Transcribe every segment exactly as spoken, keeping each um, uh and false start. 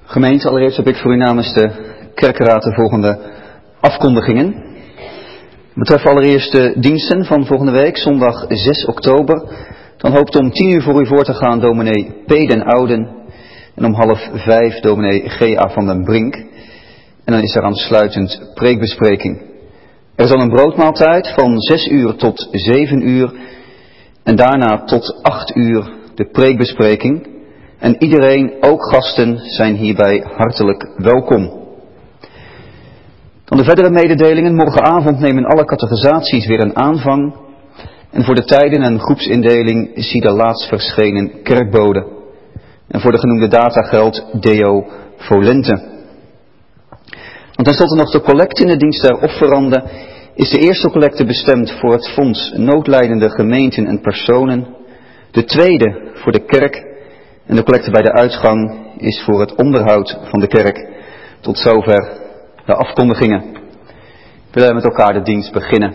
Gemeente, allereerst heb ik voor u namens de kerkenraad de volgende afkondigingen. Betreft allereerst de diensten van volgende week, zondag zes oktober. Dan hoopt om tien uur voor u voor te gaan dominee P. den Ouden. En om half vijf dominee G A van den Brink. En dan is er aansluitend preekbespreking. Er is dan een broodmaaltijd van zes uur tot zeven uur. En daarna tot acht uur de preekbespreking. En iedereen, ook gasten, zijn hierbij hartelijk welkom. Dan de verdere mededelingen. Morgenavond nemen alle catechisaties weer een aanvang. En voor de tijden en groepsindeling zie de laatst verschenen kerkbode. En voor de genoemde data geldt Deo Volente. Want tenslotte nog de collecte in de dienst der offeranden. Is de eerste collecte bestemd voor het fonds noodlijdende gemeenten en personen. De tweede voor de kerk. En de collecte bij de uitgang is voor het onderhoud van de kerk. Tot zover de afkondigingen. We willen met elkaar de dienst beginnen.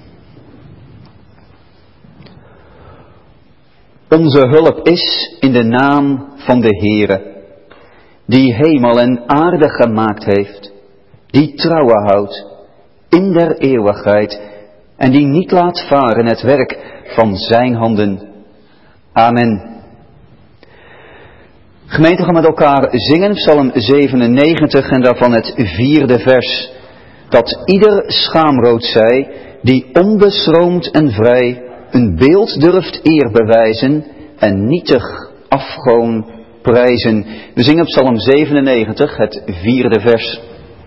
Onze hulp is in de naam van de Heere, die hemel en aarde gemaakt heeft, die trouwe houdt in der eeuwigheid en die niet laat varen het werk van zijn handen. Amen. Gemeente, gaan met elkaar zingen, Psalm zevenennegentig en daarvan het vierde vers. Dat ieder schaamrood zij, die onbeschroomd en vrij een beeld durft eer bewijzen en nietig afgoon prijzen. We zingen Psalm zevenennegentig, het vierde vers.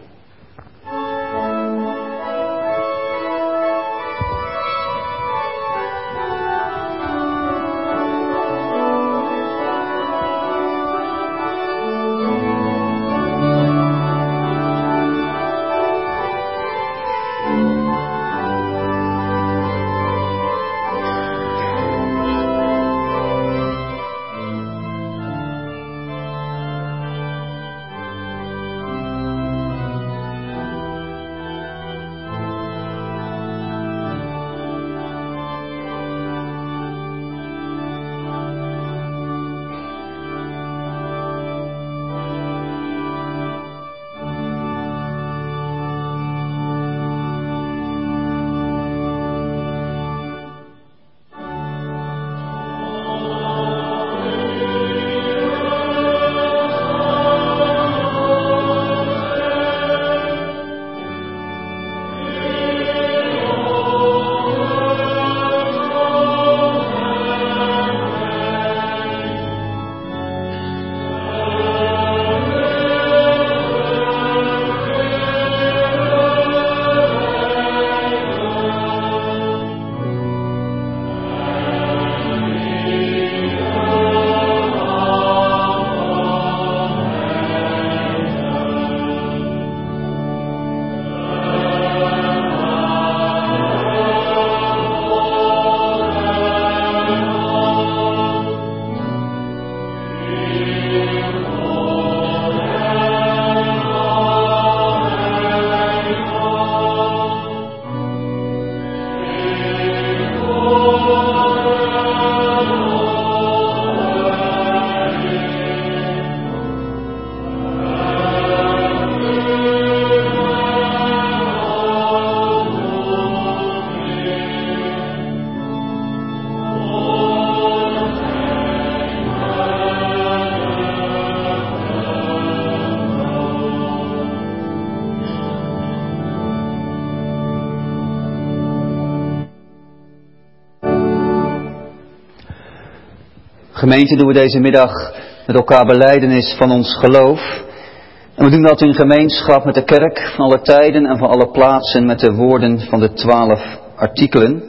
Gemeente, doen we deze middag met elkaar belijdenis van ons geloof. En we doen dat in gemeenschap met de kerk van alle tijden en van alle plaatsen met de woorden van de twaalf artikelen.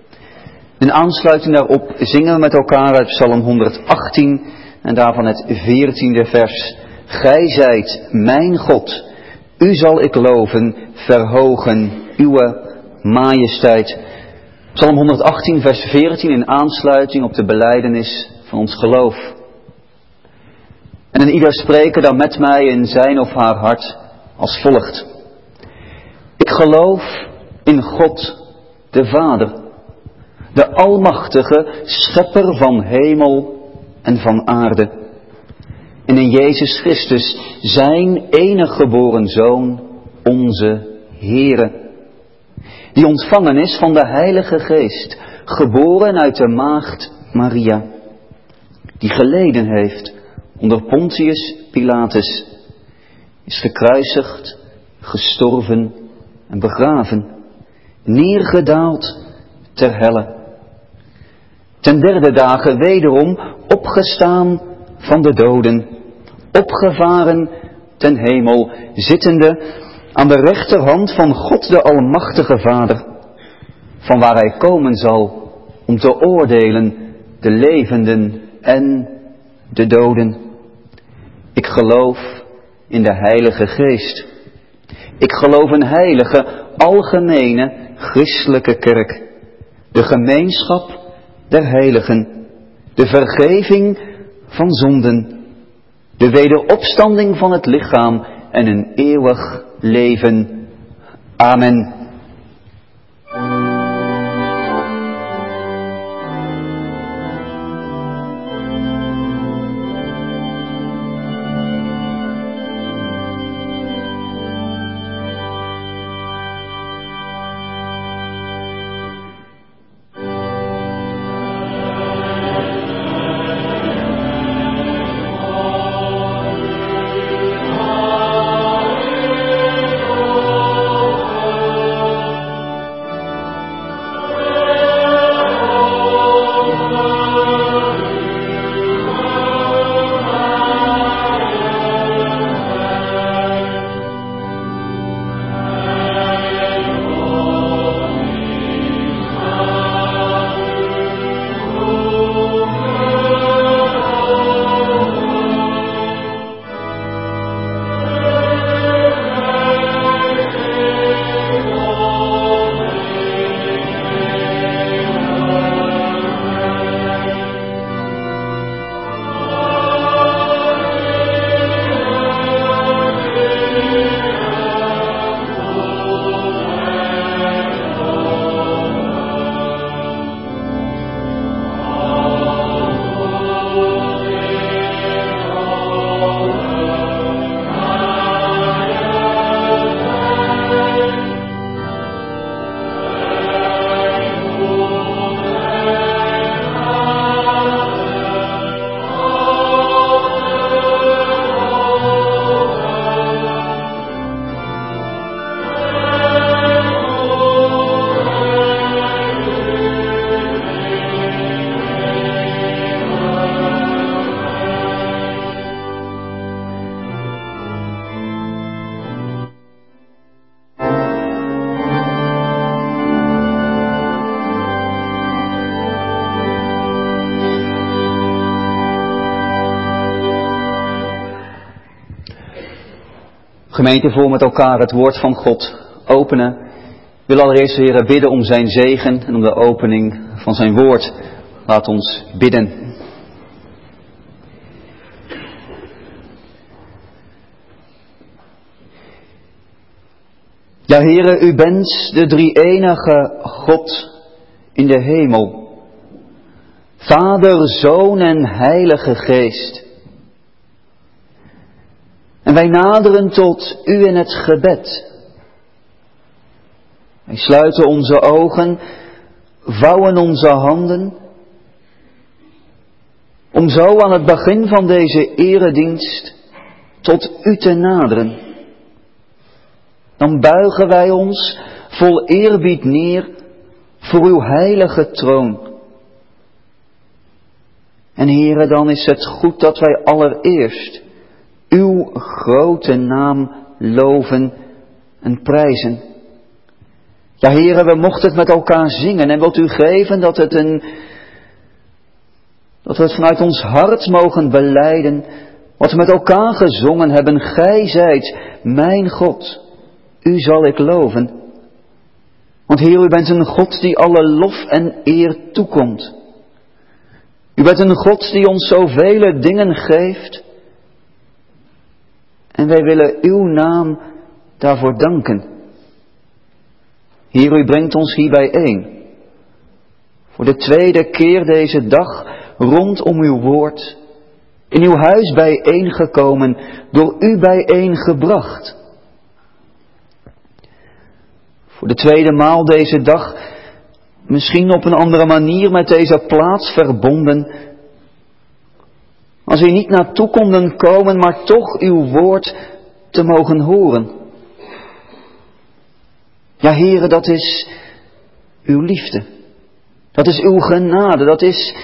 In aansluiting daarop zingen we met elkaar uit Psalm honderdachttien en daarvan het veertiende vers. Gij zijt mijn God, u zal ik loven, verhogen, uw majesteit. Psalm honderdachttien vers veertien in aansluiting op de belijdenis van ons geloof. En in ieder spreken dan met mij in zijn of haar hart als volgt. Ik geloof in God de Vader, de almachtige schepper van hemel en van aarde. en in Jezus Christus, zijn enige geboren Zoon, onze Heere, die ontvangen is van de Heilige Geest, geboren uit de maagd Maria, die geleden heeft onder Pontius Pilatus, is gekruisigd, gestorven en begraven, neergedaald ter helle. Ten derde dagen wederom opgestaan van de doden, opgevaren ten hemel, zittende aan de rechterhand van God de Almachtige Vader, van waar hij komen zal om te oordelen de levenden en de doden. Ik geloof in de Heilige Geest. Ik geloof een heilige, algemene, christelijke kerk, de gemeenschap der heiligen, de vergeving van zonden, de wederopstanding van het lichaam en een eeuwig leven. Amen. Gemeente, voor met elkaar het woord van God openen. Ik wil allereerst, Heer, bidden om zijn zegen en om de opening van zijn woord. Laat ons bidden. Ja, Heere, u bent de drie-enige God in de hemel. Vader, Zoon en Heilige Geest. En wij naderen tot u in het gebed. Wij sluiten onze ogen, vouwen onze handen, om zo aan het begin van deze eredienst tot u te naderen. Dan buigen wij ons vol eerbied neer voor uw heilige troon. En Heere, dan is het goed dat wij allereerst uw grote naam loven en prijzen. Ja, Heere, we mochten het met elkaar zingen en wilt u geven dat het een, dat we het vanuit ons hart mogen belijden, wat we met elkaar gezongen hebben. Gij zijt mijn God, u zal ik loven. Want Heer, u bent een God die alle lof en eer toekomt. U bent een God die ons zoveel dingen geeft. En wij willen uw naam daarvoor danken. Heer, u brengt ons hier bijeen. Voor de tweede keer deze dag rondom uw woord. in uw huis bijeengekomen, door u bijeengebracht. Voor de tweede maal deze dag, misschien op een andere manier met deze plaats verbonden. Als u niet naartoe konden komen, maar toch uw woord te mogen horen. Ja, Heere, dat is uw liefde. Dat is uw genade. Dat is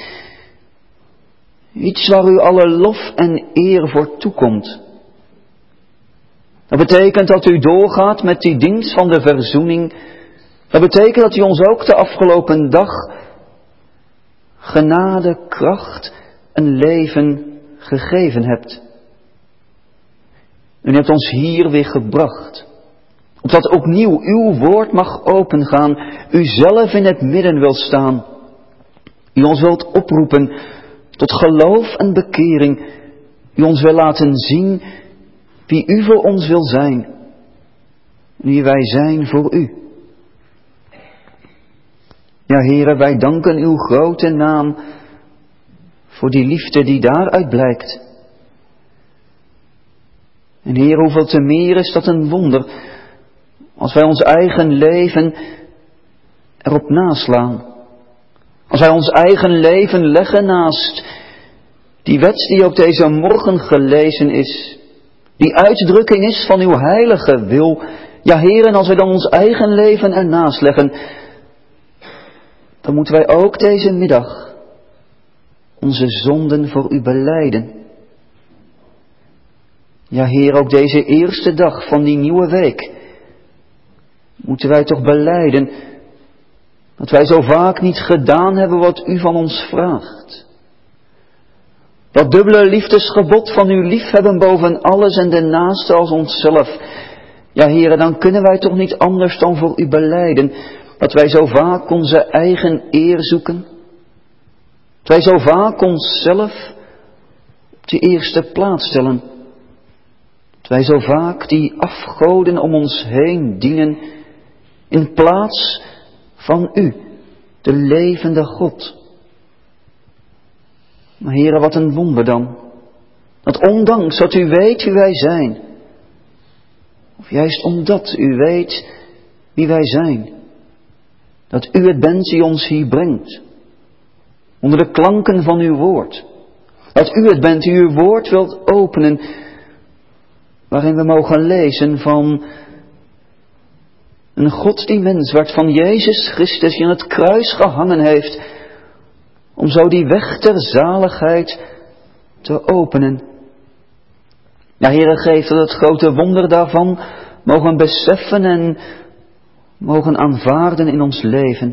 iets waar u alle lof en eer voor toekomt. Dat betekent dat u doorgaat met die dienst van de verzoening. Dat betekent dat u ons ook de afgelopen dag genade, kracht en leven gegeven hebt. U hebt ons hier weer gebracht. Opdat opnieuw uw woord mag opengaan. U zelf in het midden wilt staan. U ons wilt oproepen tot geloof en bekering. U ons wil laten zien wie u voor ons wil zijn. Wie wij zijn voor u. Ja, Heere, wij danken uw grote naam voor die liefde die daaruit blijkt. En Heer, hoeveel te meer is dat een wonder als wij ons eigen leven erop naslaan. Als wij ons eigen leven leggen naast die wet die ook deze morgen gelezen is. Die uitdrukking is van uw heilige wil. Ja, Heer, en als wij dan ons eigen leven ernaast leggen, dan moeten wij ook deze middag onze zonden voor u belijden. Ja, Heer, ook deze eerste dag van die nieuwe week moeten wij toch belijden dat wij zo vaak niet gedaan hebben wat u van ons vraagt. Dat dubbele liefdesgebod van uw liefhebben boven alles en de naaste als onszelf. Ja, Heere, dan kunnen wij toch niet anders dan voor u belijden dat wij zo vaak onze eigen eer zoeken. Dat wij zo vaak onszelf op de eerste plaats stellen. Dat wij zo vaak die afgoden om ons heen dienen in plaats van u, de levende God. Maar Heere, wat een wonder dan. Dat ondanks dat u weet wie wij zijn, of juist omdat u weet wie wij zijn, dat u het bent die ons hier brengt, onder de klanken van uw woord. Dat u het bent die uw woord wilt openen, waarin we mogen lezen van een God die mens werd, van Jezus Christus die aan het kruis gehangen heeft, om zo die weg ter zaligheid te openen. Ja, Heere, geef dat het grote wonder daarvan mogen beseffen en mogen aanvaarden in ons leven.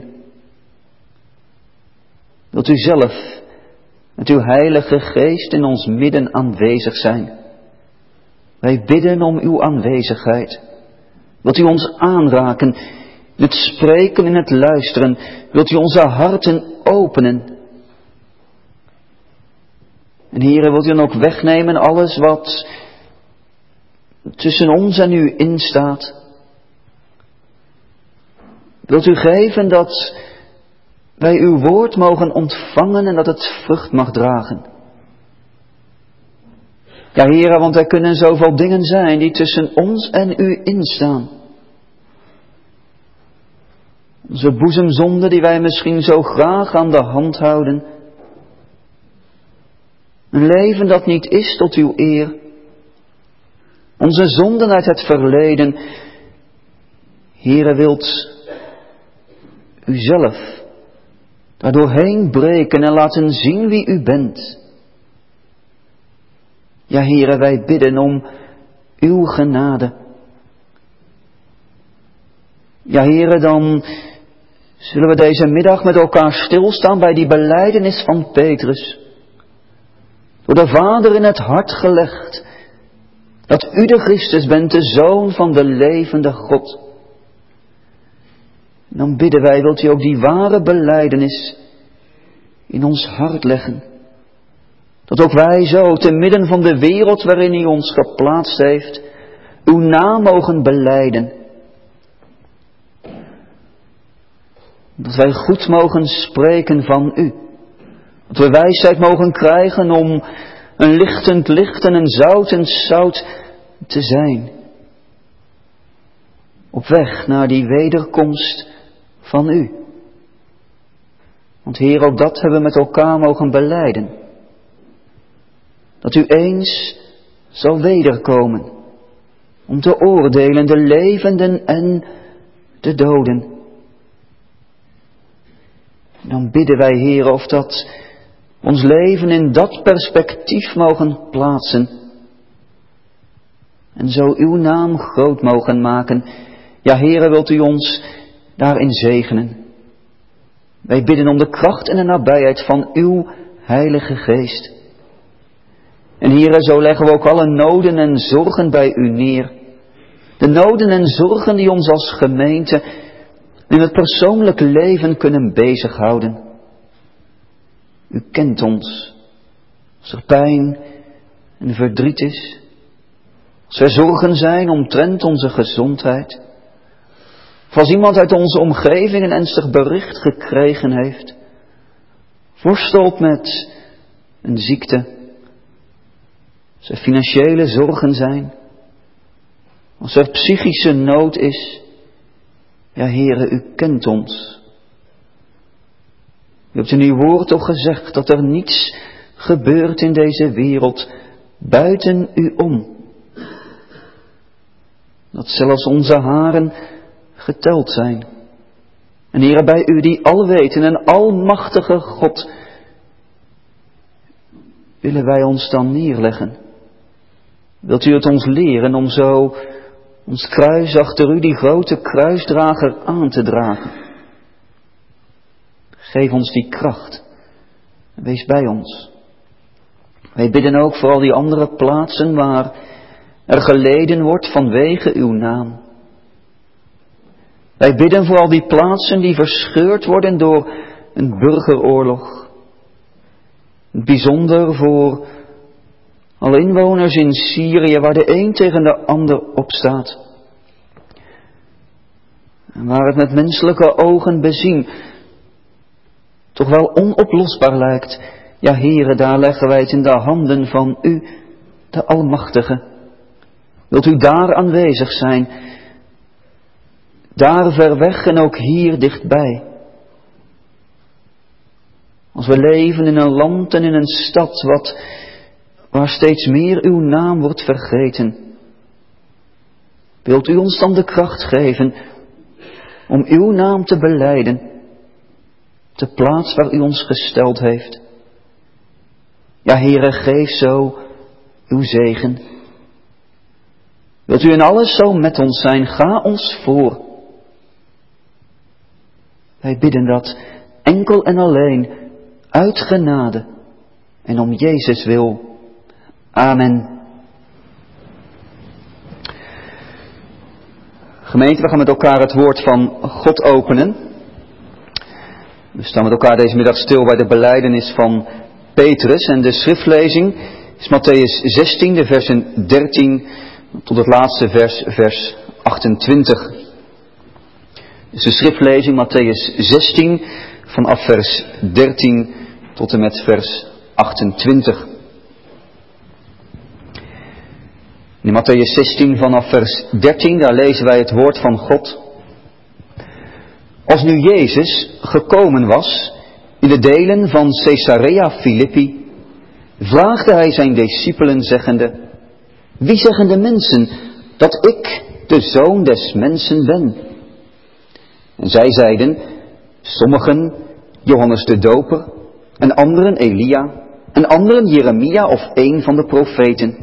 Wilt u zelf met uw heilige geest in ons midden aanwezig zijn. Wij bidden om uw aanwezigheid. Wilt u ons aanraken in het spreken, in het luisteren. Wilt u onze harten openen. En Heere, wilt u dan ook wegnemen alles wat tussen ons en u instaat. Wilt u geven dat wij uw woord mogen ontvangen en dat het vrucht mag dragen. Ja, Heere, want er kunnen zoveel dingen zijn die tussen ons en u instaan. Onze boezemzonden die wij misschien zo graag aan de hand houden. Een leven dat niet is tot uw eer. Onze zonden uit het verleden. Heere, wilt u zelf daardoorheen breken en laten zien wie u bent. Ja, Heere, wij bidden om uw genade. Ja, Heere, dan zullen we deze middag met elkaar stilstaan bij die belijdenis van Petrus. Door de Vader in het hart gelegd, dat u de Christus bent, de Zoon van de levende God. En dan bidden wij, wilt u ook die ware belijdenis in ons hart leggen. Dat ook wij zo, te midden van de wereld waarin u ons geplaatst heeft, uw naam mogen belijden. Dat wij goed mogen spreken van u. Dat we wijsheid mogen krijgen om een lichtend licht en een zoutend zout te zijn. Op weg naar die wederkomst van u. Want Heer, ook dat hebben we met elkaar mogen belijden. Dat u eens zal wederkomen om te oordelen de levenden en de doden. En dan bidden wij, Heer, of dat ons leven in dat perspectief mogen plaatsen. En zo uw naam groot mogen maken. Ja, Heere, wilt u ons daarin zegenen. Wij bidden om de kracht en de nabijheid van uw Heilige Geest. En Heere, zo leggen we ook alle noden en zorgen bij u neer. De noden en zorgen die ons als gemeente in het persoonlijk leven kunnen bezighouden. U kent ons. Als er pijn en verdriet is. Als er zorgen zijn omtrent onze gezondheid. Of als iemand uit onze omgeving een ernstig bericht gekregen heeft. Worstelt met een ziekte. Als er financiële zorgen zijn. Als er psychische nood is. Ja, Heere, u kent ons. U hebt in uw woord toch gezegd dat er niets gebeurt in deze wereld buiten u om. Dat zelfs onze haren geteld zijn. En Heere, bij u die alweten en almachtige God, willen wij ons dan neerleggen. Wilt u het ons leren om zo ons kruis achter u, die grote kruisdrager, aan te dragen? Geef ons die kracht. Wees bij ons. Wij bidden ook voor al die andere plaatsen waar er geleden wordt vanwege uw naam. Wij bidden voor al die plaatsen die verscheurd worden door een burgeroorlog. Bijzonder voor alle inwoners in Syrië, waar de een tegen de ander opstaat. En waar het met menselijke ogen bezien toch wel onoplosbaar lijkt. Ja, Heere, daar leggen wij het in de handen van u, de Almachtige. Wilt u daar aanwezig zijn? Daar ver weg en ook hier dichtbij. Als we leven in een land en in een stad wat, waar steeds meer uw naam wordt vergeten. Wilt u ons dan de kracht geven om uw naam te belijden, de plaats waar u ons gesteld heeft. Ja, Heere, geef zo uw zegen. Wilt u in alles zo met ons zijn, ga ons voor. Wij bidden dat enkel en alleen uit genade en om Jezus wil. Amen. Gemeente, we gaan met elkaar het woord van God openen. We staan met elkaar deze middag stil bij de belijdenis van Petrus. En de schriftlezing is Mattheüs zestien, de versen dertien tot het laatste vers, vers achtentwintig. Dus de schriftlezing Mattheüs zestien vanaf vers dertien tot en met vers achtentwintig. In Mattheüs zestien vanaf vers dertien, daar lezen wij het woord van God. Als nu Jezus gekomen was in de delen van Caesarea Philippi, vraagde hij zijn discipelen zeggende: wie zeggen de mensen dat ik de Zoon des Mensen ben? En zij zeiden: sommigen Johannes de Doper, en anderen Elia, en anderen Jeremia of een van de profeten.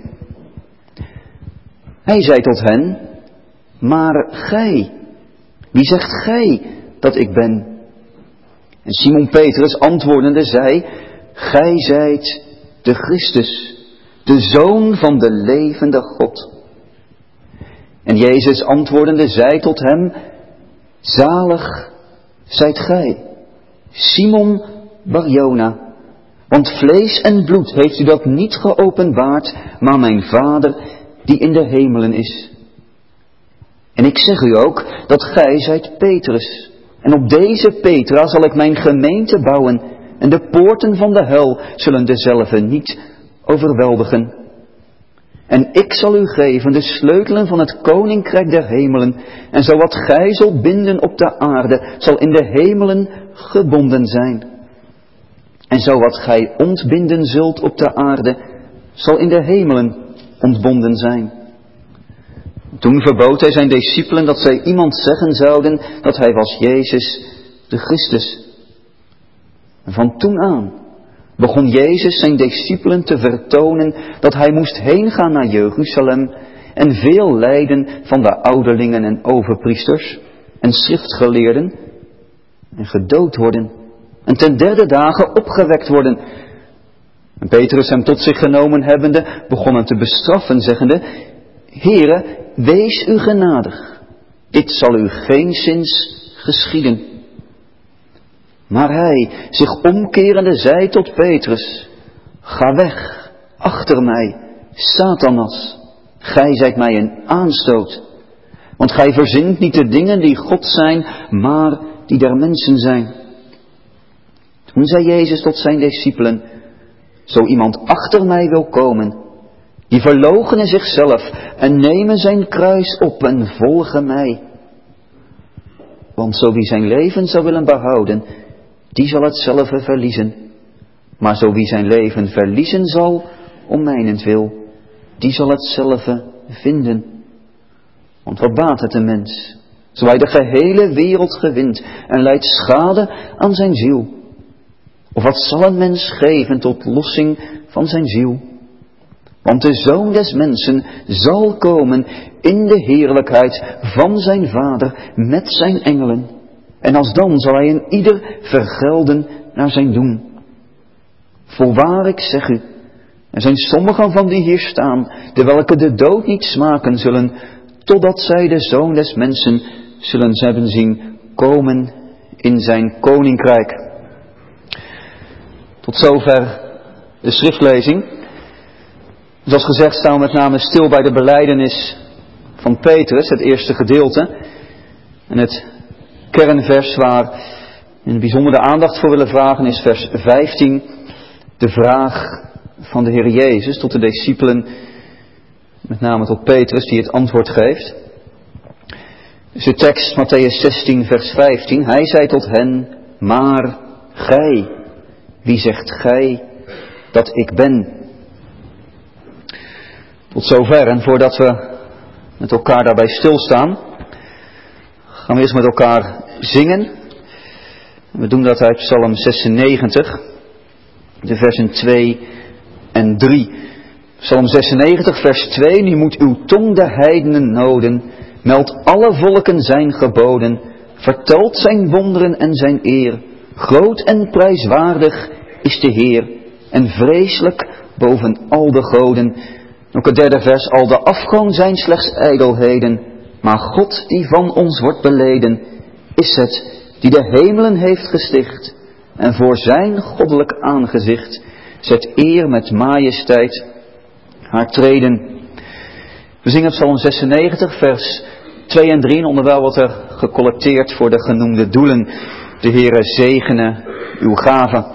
Hij zei tot hen: maar gij, wie zegt gij dat ik ben? En Simon Petrus antwoordende zei: gij zijt de Christus, de Zoon van de levende God. En Jezus antwoordende zei tot hem: zalig zijt gij, Simon Barjona, want vlees en bloed heeft u dat niet geopenbaard, maar mijn Vader die in de hemelen is. En ik zeg u ook dat gij zijt Petrus, en op deze Petra zal ik mijn gemeente bouwen, en de poorten van de hel zullen dezelve niet overweldigen. En ik zal u geven de sleutelen van het koninkrijk der hemelen. En zo wat gij zult binden op de aarde, zal in de hemelen gebonden zijn. En zo wat gij ontbinden zult op de aarde, zal in de hemelen ontbonden zijn. Toen verbood hij zijn discipelen dat zij iemand zeggen zouden dat hij was Jezus de Christus. En van toen aan begon Jezus zijn discipelen te vertonen dat hij moest heen gaan naar Jeruzalem en veel lijden van de ouderlingen en overpriesters en schriftgeleerden en gedood worden en ten derde dagen opgewekt worden. En Petrus hem tot zich genomen hebbende begon hem te bestraffen, zeggende: Heere, wees u genadig, dit zal u geenszins geschieden. Maar hij, zich omkerende, zei tot Petrus: Ga weg, achter mij, Satanas, gij zijt mij een aanstoot. Want gij verzint niet de dingen die God zijn, maar die der mensen zijn. Toen zei Jezus tot zijn discipelen: Zo iemand achter mij wil komen, die verloochene zichzelf en nemen zijn kruis op en volgen mij. Want zo wie zijn leven zou willen behouden, die zal hetzelfde verliezen. Maar zo wie zijn leven verliezen zal, om mijnentwil, die zal hetzelfde vinden. Want wat baat het een mens, zo hij de gehele wereld gewint en lijdt schade aan zijn ziel? Of wat zal een mens geven tot lossing van zijn ziel? Want de Zoon des Mensen zal komen in de heerlijkheid van zijn Vader met zijn engelen. En alsdan zal hij een ieder vergelden naar zijn doen. Voorwaar, ik zeg u, er zijn sommigen van die hier staan, de welke de dood niet smaken zullen, totdat zij de Zoon des Mensen zullen hebben zien komen in zijn koninkrijk. Tot zover de schriftlezing. Zoals gezegd staan we met name stil bij de belijdenis van Petrus, het eerste gedeelte. En het kernvers waar we in het bijzonder de aandacht voor willen vragen is vers vijftien. De vraag van de Heer Jezus tot de discipelen, met name tot Petrus die het antwoord geeft. Dus de tekst Mattheüs zestien vers vijftien. Hij zei tot hen: Maar gij, wie zegt gij dat ik ben? Tot zover. En voordat we met elkaar daarbij stilstaan, gaan we eerst met elkaar zingen. We doen dat uit Psalm zesennegentig, de versen twee en drie. Psalm zesennegentig vers twee. Nu moet uw tong de heidenen noden, meldt alle volken zijn geboden, vertelt zijn wonderen en zijn eer. Groot en prijswaardig is de Heer, en vreselijk boven al de goden. Ook het derde vers: al de afgoden zijn slechts ijdelheden, maar God die van ons wordt beleden, is het die de hemelen heeft gesticht, en voor zijn goddelijk aangezicht zet eer met majesteit haar treden. We zingen Psalm zesennegentig vers twee en drie, en onderwijl wordt er gecollecteerd voor de genoemde doelen. De Heere zegene uw gaven.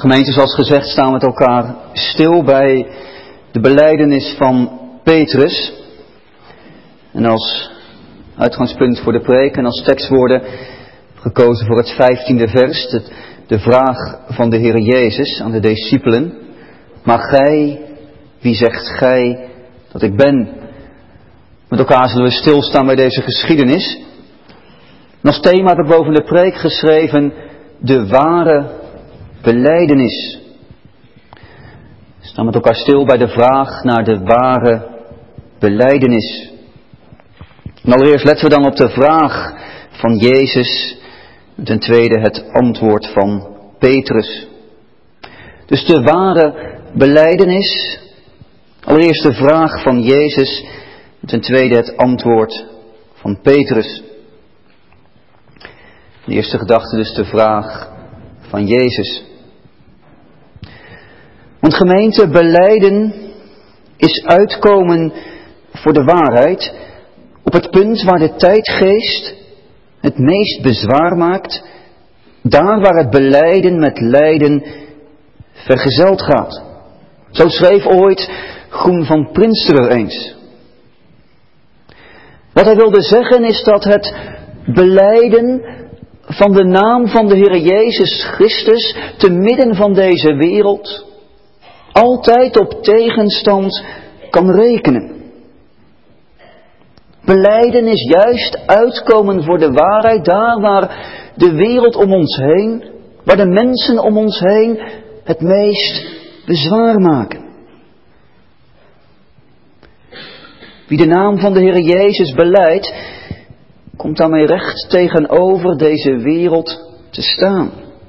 Gemeente, zoals gezegd, staan we met elkaar stil bij de belijdenis van Petrus. En als uitgangspunt voor de preek en als tekstwoorden gekozen voor het vijftiende vers, de, de vraag van de Heer Jezus aan de discipelen. Maar gij, wie zegt gij dat ik ben? Met elkaar zullen we stilstaan bij deze geschiedenis. En als thema heb ik boven de preek geschreven, de ware belijdenis. We staan met elkaar stil bij de vraag naar de ware belijdenis. En allereerst letten we dan op de vraag van Jezus. En ten tweede het antwoord van Petrus. Dus de ware belijdenis. Allereerst de vraag van Jezus. En ten tweede het antwoord van Petrus. De eerste gedachte dus de vraag van Jezus. Want gemeente, belijden is uitkomen voor de waarheid op het punt waar de tijdgeest het meest bezwaar maakt, daar waar het belijden met lijden vergezeld gaat. Zo schreef ooit Groen van Prinsterer eens. Wat hij wilde zeggen is dat het belijden van de naam van de Heer Jezus Christus te midden van deze wereld altijd op tegenstand kan rekenen. Belijden is juist uitkomen voor de waarheid daar waar de wereld om ons heen, waar de mensen om ons heen het meest bezwaar maken. Wie de naam van de Heer Jezus belijdt, komt daarmee recht tegenover deze wereld te staan.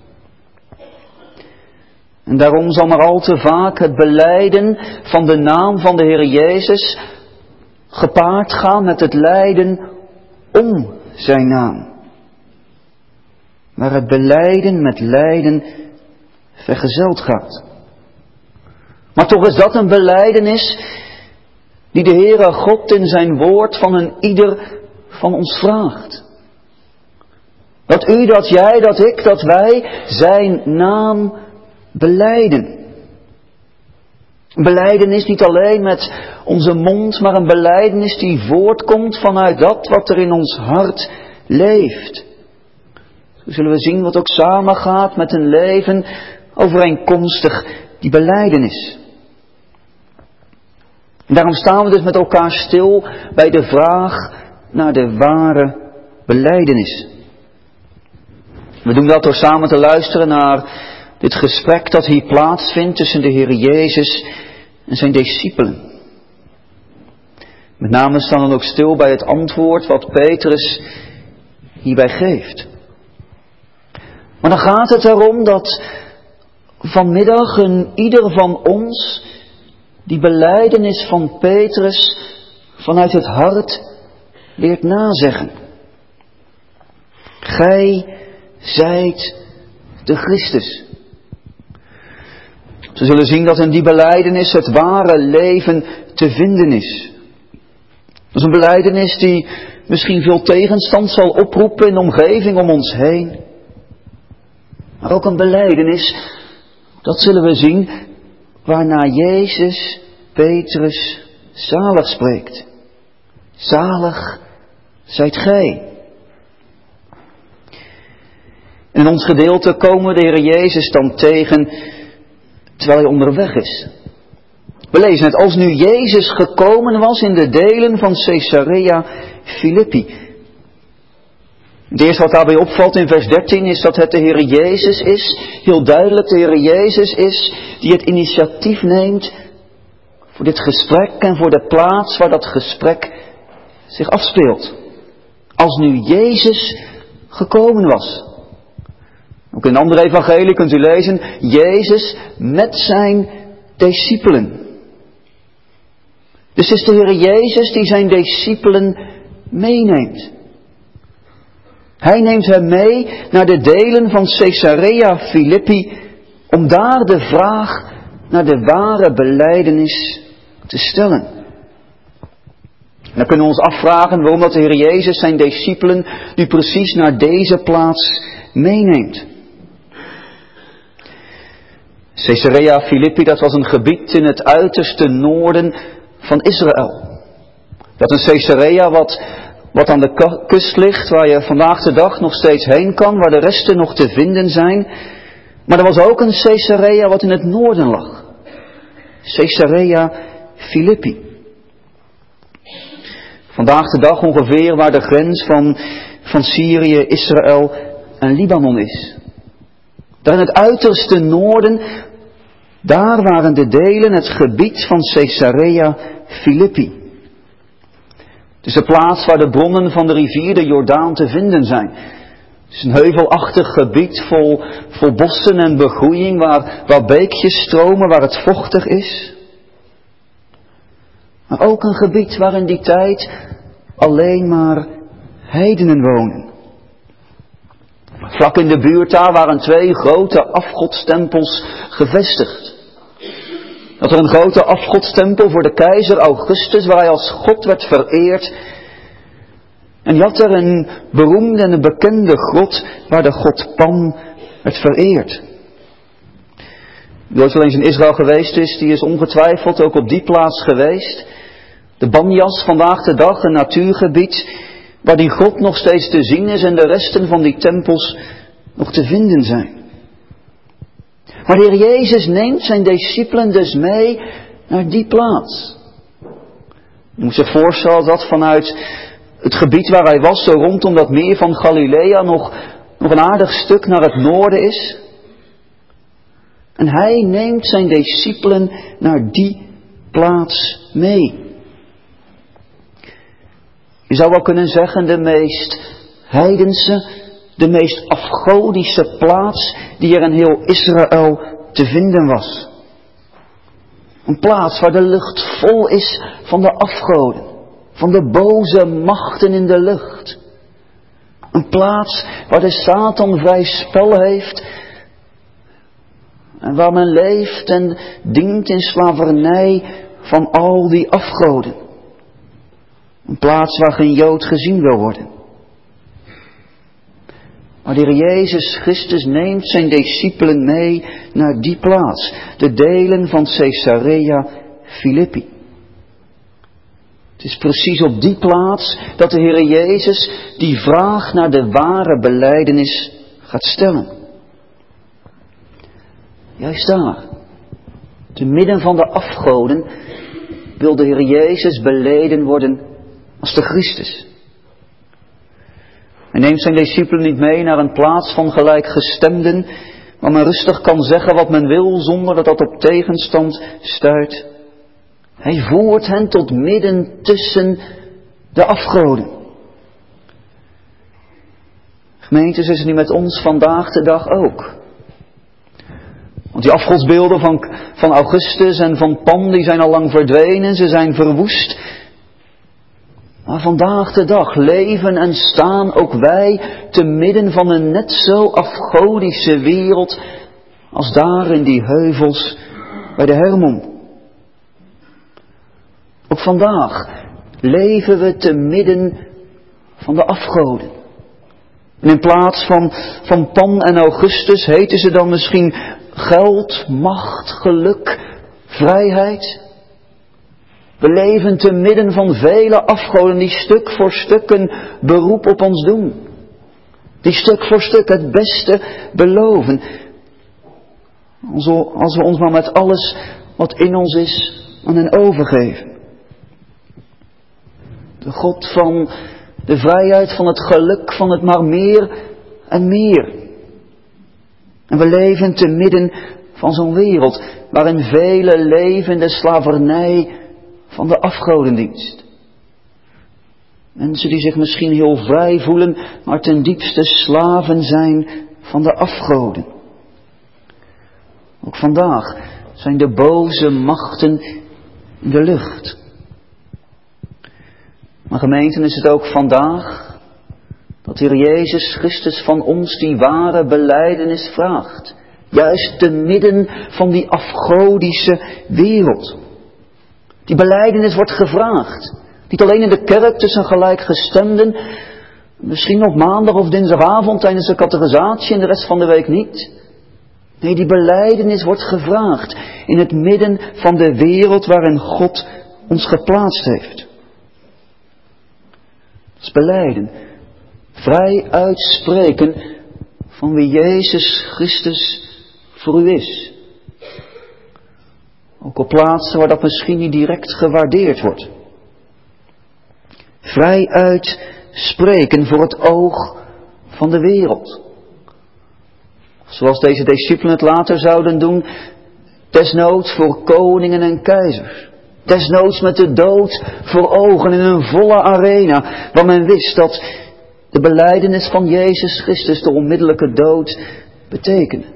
En daarom zal maar al te vaak het belijden van de naam van de Heer Jezus gepaard gaan met het lijden om zijn naam. Waar het belijden met lijden vergezeld gaat. Maar toch is dat een belijdenis die de Heere God in zijn woord van een ieder van ons vraagt. Dat u, dat jij, dat ik, dat wij zijn naam belijden. Een belijdenis niet alleen met onze mond, maar een belijdenis die voortkomt vanuit dat wat er in ons hart leeft. Zo zullen we zien wat ook samengaat met een leven overeenkomstig die belijdenis. En daarom staan we dus met elkaar stil bij de vraag naar de ware belijdenis. We doen dat door samen te luisteren naar dit gesprek dat hier plaatsvindt tussen de Heer Jezus en zijn discipelen. Met name staan we dan ook stil bij het antwoord wat Petrus hierbij geeft. Maar dan gaat het erom dat vanmiddag een ieder van ons die belijdenis van Petrus vanuit het hart leert nazeggen. Gij zijt de Christus. We zullen zien dat in die belijdenis het ware leven te vinden is. Dat is een belijdenis die misschien veel tegenstand zal oproepen in de omgeving om ons heen. Maar ook een belijdenis, dat zullen we zien, waarna Jezus Petrus zalig spreekt. Zalig zijt gij. In ons gedeelte komen we de Heer Jezus dan tegen terwijl hij onderweg is. We lezen het, als nu Jezus gekomen was in de delen van Caesarea Philippi. Het eerste wat daarbij opvalt in vers dertien is dat het de Heer Jezus is, heel duidelijk de Heer Jezus is, die het initiatief neemt voor dit gesprek en voor de plaats waar dat gesprek zich afspeelt. Als nu Jezus gekomen was. Ook in een andere evangelie kunt u lezen, Jezus met zijn discipelen. Dus het is de Heer Jezus die zijn discipelen meeneemt. Hij neemt hem mee naar de delen van Caesarea Philippi om daar de vraag naar de ware belijdenis te stellen. En dan kunnen we ons afvragen waarom dat de Heer Jezus zijn discipelen nu precies naar deze plaats meeneemt. Caesarea Philippi, dat was een gebied in het uiterste noorden van Israël. Dat een Caesarea wat, wat aan de kust ligt, waar je vandaag de dag nog steeds heen kan, waar de resten nog te vinden zijn. Maar er was ook een Caesarea wat in het noorden lag. Caesarea Philippi. Vandaag de dag ongeveer waar de grens van, van Syrië, Israël en Libanon is. Daar in het uiterste noorden, daar waren de delen het gebied van Caesarea Philippi. Het is de plaats waar de bronnen van de rivier de Jordaan te vinden zijn. Het is een heuvelachtig gebied vol, vol bossen en begroeiing, waar, waar beekjes stromen, waar het vochtig is. Maar ook een gebied waar in die tijd alleen maar heidenen wonen. Vlak in de buurt daar waren twee grote afgodstempels gevestigd. Dat er een grote afgodstempel voor de keizer Augustus, waar hij als God werd vereerd. En je had er een beroemde en een bekende grot, waar de god Pan werd vereerd. Wie ooit wel eens in Israël geweest is, die is ongetwijfeld ook op die plaats geweest. De Banjas, vandaag de dag, een natuurgebied, waar die God nog steeds te zien is en de resten van die tempels nog te vinden zijn. Maar de Heer Jezus neemt zijn discipelen dus mee naar die plaats. Je moet zich voorstellen dat vanuit het gebied waar hij was, zo rondom dat meer van Galilea, nog, nog een aardig stuk naar het noorden is. En hij neemt zijn discipelen naar die plaats mee. Je zou wel kunnen zeggen, de meest heidense, de meest afgodische plaats die er in heel Israël te vinden was. Een plaats waar de lucht vol is van de afgoden, van de boze machten in de lucht. Een plaats waar de Satan vrij spel heeft en waar men leeft en dient in slavernij van al die afgoden. Een plaats waar geen Jood gezien wil worden. Maar de Heer Jezus Christus neemt zijn discipelen mee naar die plaats. De delen van Caesarea Philippi. Het is precies op die plaats dat de Heer Jezus die vraag naar de ware belijdenis gaat stellen. Juist daar, te midden van de afgoden, wil de Heer Jezus beleden worden als de Christus. Hij neemt zijn discipelen niet mee naar een plaats van gelijkgestemden, waar men rustig kan zeggen wat men wil zonder dat dat op tegenstand stuit. Hij voert hen tot midden tussen de afgoden. Gemeentes, is het niet met ons vandaag de dag ook? Want die afgodsbeelden van, van Augustus en van Pan, die zijn al lang verdwenen, ze zijn verwoest. Maar vandaag de dag leven en staan ook wij te midden van een net zo afgodische wereld als daar in die heuvels bij de Hermon. Ook vandaag leven we te midden van de afgoden. En in plaats van, van Pan en Augustus heten ze dan misschien geld, macht, geluk, vrijheid. We leven te midden van vele afgoden die stuk voor stuk een beroep op ons doen. Die stuk voor stuk het beste beloven. Als we ons maar met alles wat in ons is aan hen overgeven. De God van de vrijheid, van het geluk, van het maar meer en meer. En we leven te midden van zo'n wereld waarin velen leven in de slavernij van de afgodendienst. Mensen die zich misschien heel vrij voelen, maar ten diepste slaven zijn van de afgoden. Ook vandaag zijn de boze machten in de lucht. Maar gemeenten, is het ook vandaag dat de Heer Jezus Christus van ons die ware belijdenis vraagt. Juist te midden van die afgodische wereld. Die belijdenis wordt gevraagd. Niet alleen in de kerk tussen gelijkgestemden. Misschien op maandag of dinsdagavond tijdens de catechisatie en de rest van de week niet. Nee, die belijdenis wordt gevraagd in het midden van de wereld waarin God ons geplaatst heeft. Dat is belijden. Vrij uitspreken van wie Jezus Christus voor u is. Ook op plaatsen waar dat misschien niet direct gewaardeerd wordt. Vrij uitspreken voor het oog van de wereld. Zoals deze discipelen het later zouden doen, desnoods voor koningen en keizers. Desnoods met de dood voor ogen in een volle arena, waar men wist dat de belijdenis van Jezus Christus de onmiddellijke dood betekende.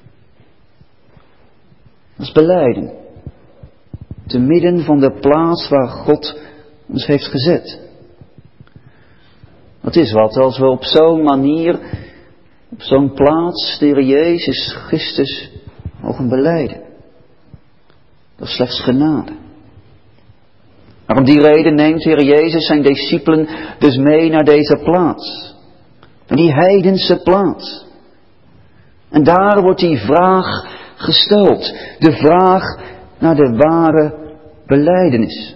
Dat is belijden. Te midden van de plaats waar God ons heeft gezet. Dat is wat als we op zo'n manier, op zo'n plaats, de Heer Jezus Christus mogen belijden. Dat is slechts genade. Maar om die reden neemt de Heer Jezus zijn discipelen dus mee naar deze plaats. Naar die heidense plaats. En daar wordt die vraag gesteld. De vraag naar de ware belijdenis.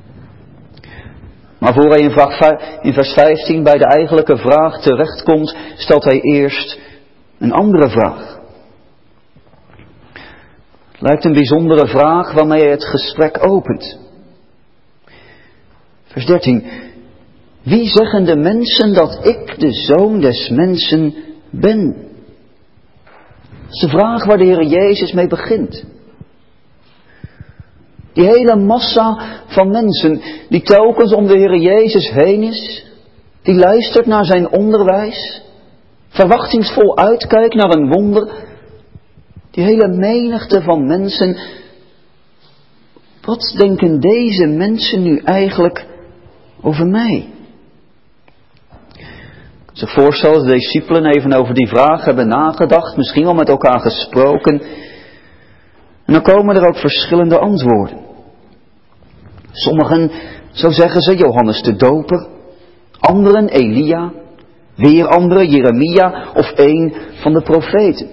Maar voor hij in, vraag, in vers vijftien bij de eigenlijke vraag terechtkomt, stelt hij eerst een andere vraag. Het lijkt een bijzondere vraag waarmee hij het gesprek opent. Vers dertien. Wie zeggen de mensen dat ik de Zoon des Mensen ben? Dat is de vraag waar de Heer Jezus mee begint. Die hele massa van mensen die telkens om de Heer Jezus heen is, die luistert naar zijn onderwijs, verwachtingsvol uitkijkt naar een wonder. Die hele menigte van mensen, wat denken deze mensen nu eigenlijk over mij? Ik kan zich voorstellen dat de discipelen even over die vraag hebben nagedacht, misschien wel met elkaar gesproken. En dan komen er ook verschillende antwoorden. Sommigen, zo zeggen ze, Johannes de Doper. Anderen Elia. Weer anderen Jeremia of een van de profeten.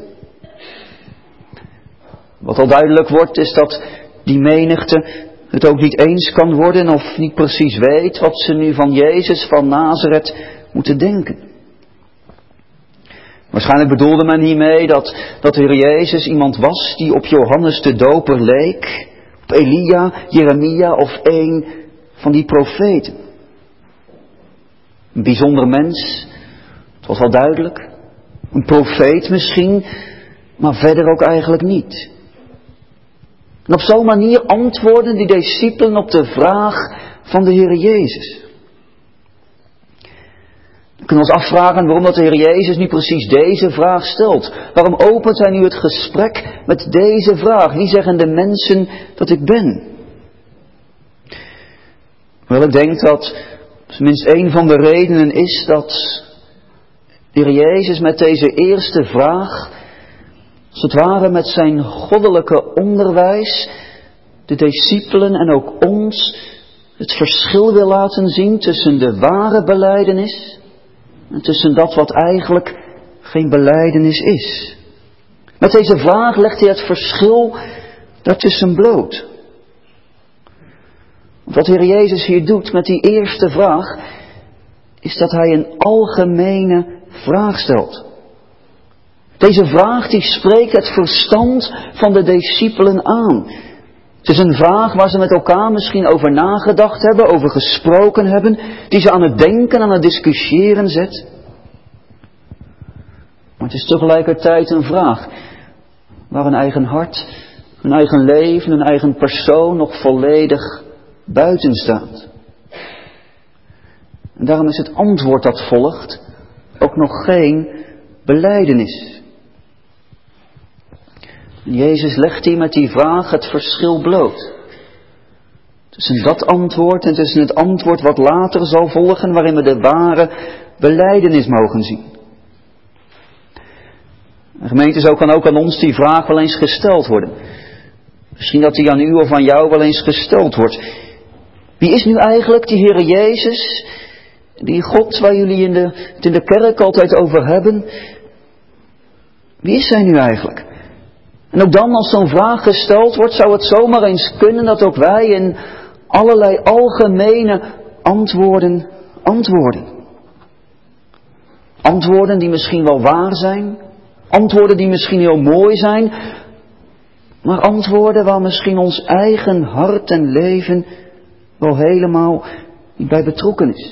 Wat al duidelijk wordt is dat die menigte het ook niet eens kan worden of niet precies weet wat ze nu van Jezus van Nazareth moeten denken. Waarschijnlijk bedoelde men hiermee dat, dat de Heer Jezus iemand was die op Johannes de Doper leek, op Elia, Jeremia of een van die profeten. Een bijzonder mens, het was al duidelijk. Een profeet misschien, maar verder ook eigenlijk niet. En op zo'n manier antwoorden die discipelen op de vraag van de Heer Jezus. We kunnen ons afvragen waarom dat de Heer Jezus nu precies deze vraag stelt. Waarom opent hij nu het gesprek met deze vraag? Wie zeggen de mensen dat ik ben? Wel, ik denk dat tenminste een van de redenen is dat de Heer Jezus met deze eerste vraag, als het ware met zijn goddelijke onderwijs, de discipelen en ook ons het verschil wil laten zien tussen de ware belijdenis en tussen dat wat eigenlijk geen belijdenis is. Met deze vraag legt hij het verschil daartussen bloot. Wat de Heer Jezus hier doet met die eerste vraag, is dat hij een algemene vraag stelt. Deze vraag die spreekt het verstand van de discipelen aan. Het is een vraag waar ze met elkaar misschien over nagedacht hebben, over gesproken hebben, die ze aan het denken, aan het discussiëren zet. Maar het is tegelijkertijd een vraag waar een eigen hart, een eigen leven, een eigen persoon nog volledig buiten staat. En daarom is het antwoord dat volgt ook nog geen belijdenis. En Jezus legt hier met die vraag het verschil bloot. Tussen dat antwoord en tussen het antwoord wat later zal volgen, waarin we de ware belijdenis mogen zien. En gemeente, zo kan ook aan ons die vraag wel eens gesteld worden. Misschien dat die aan u of aan jou wel eens gesteld wordt. Wie is nu eigenlijk die Heer Jezus, die God waar jullie in de, het in de kerk altijd over hebben? Wie is hij nu eigenlijk? En ook dan, als zo'n vraag gesteld wordt, zou het zomaar eens kunnen dat ook wij in allerlei algemene antwoorden antwoorden. Antwoorden die misschien wel waar zijn, antwoorden die misschien heel mooi zijn, maar antwoorden waar misschien ons eigen hart en leven wel helemaal niet bij betrokken is.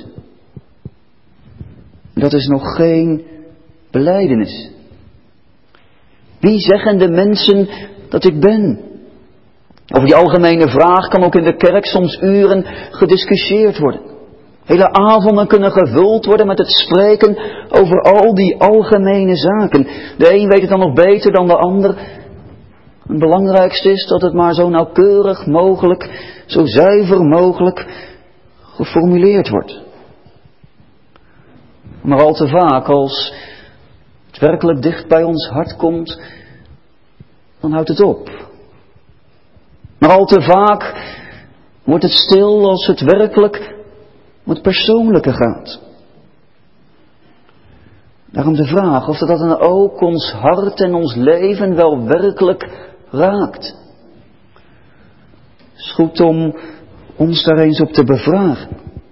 Dat is nog geen belijdenis. Wie zeggen de mensen dat ik ben? Over die algemene vraag kan ook in de kerk soms uren gediscussieerd worden. Hele avonden kunnen gevuld worden met het spreken over al die algemene zaken. De een weet het dan nog beter dan de ander. Het belangrijkste is dat het maar zo nauwkeurig mogelijk, zo zuiver mogelijk geformuleerd wordt. Maar al te vaak, als het werkelijk dicht bij ons hart komt, dan houdt het op. Maar al te vaak wordt het stil als het werkelijk om het persoonlijke gaat. Daarom de vraag of dat dan ook ons hart en ons leven wel werkelijk raakt. Het is goed om ons daar eens op te bevragen.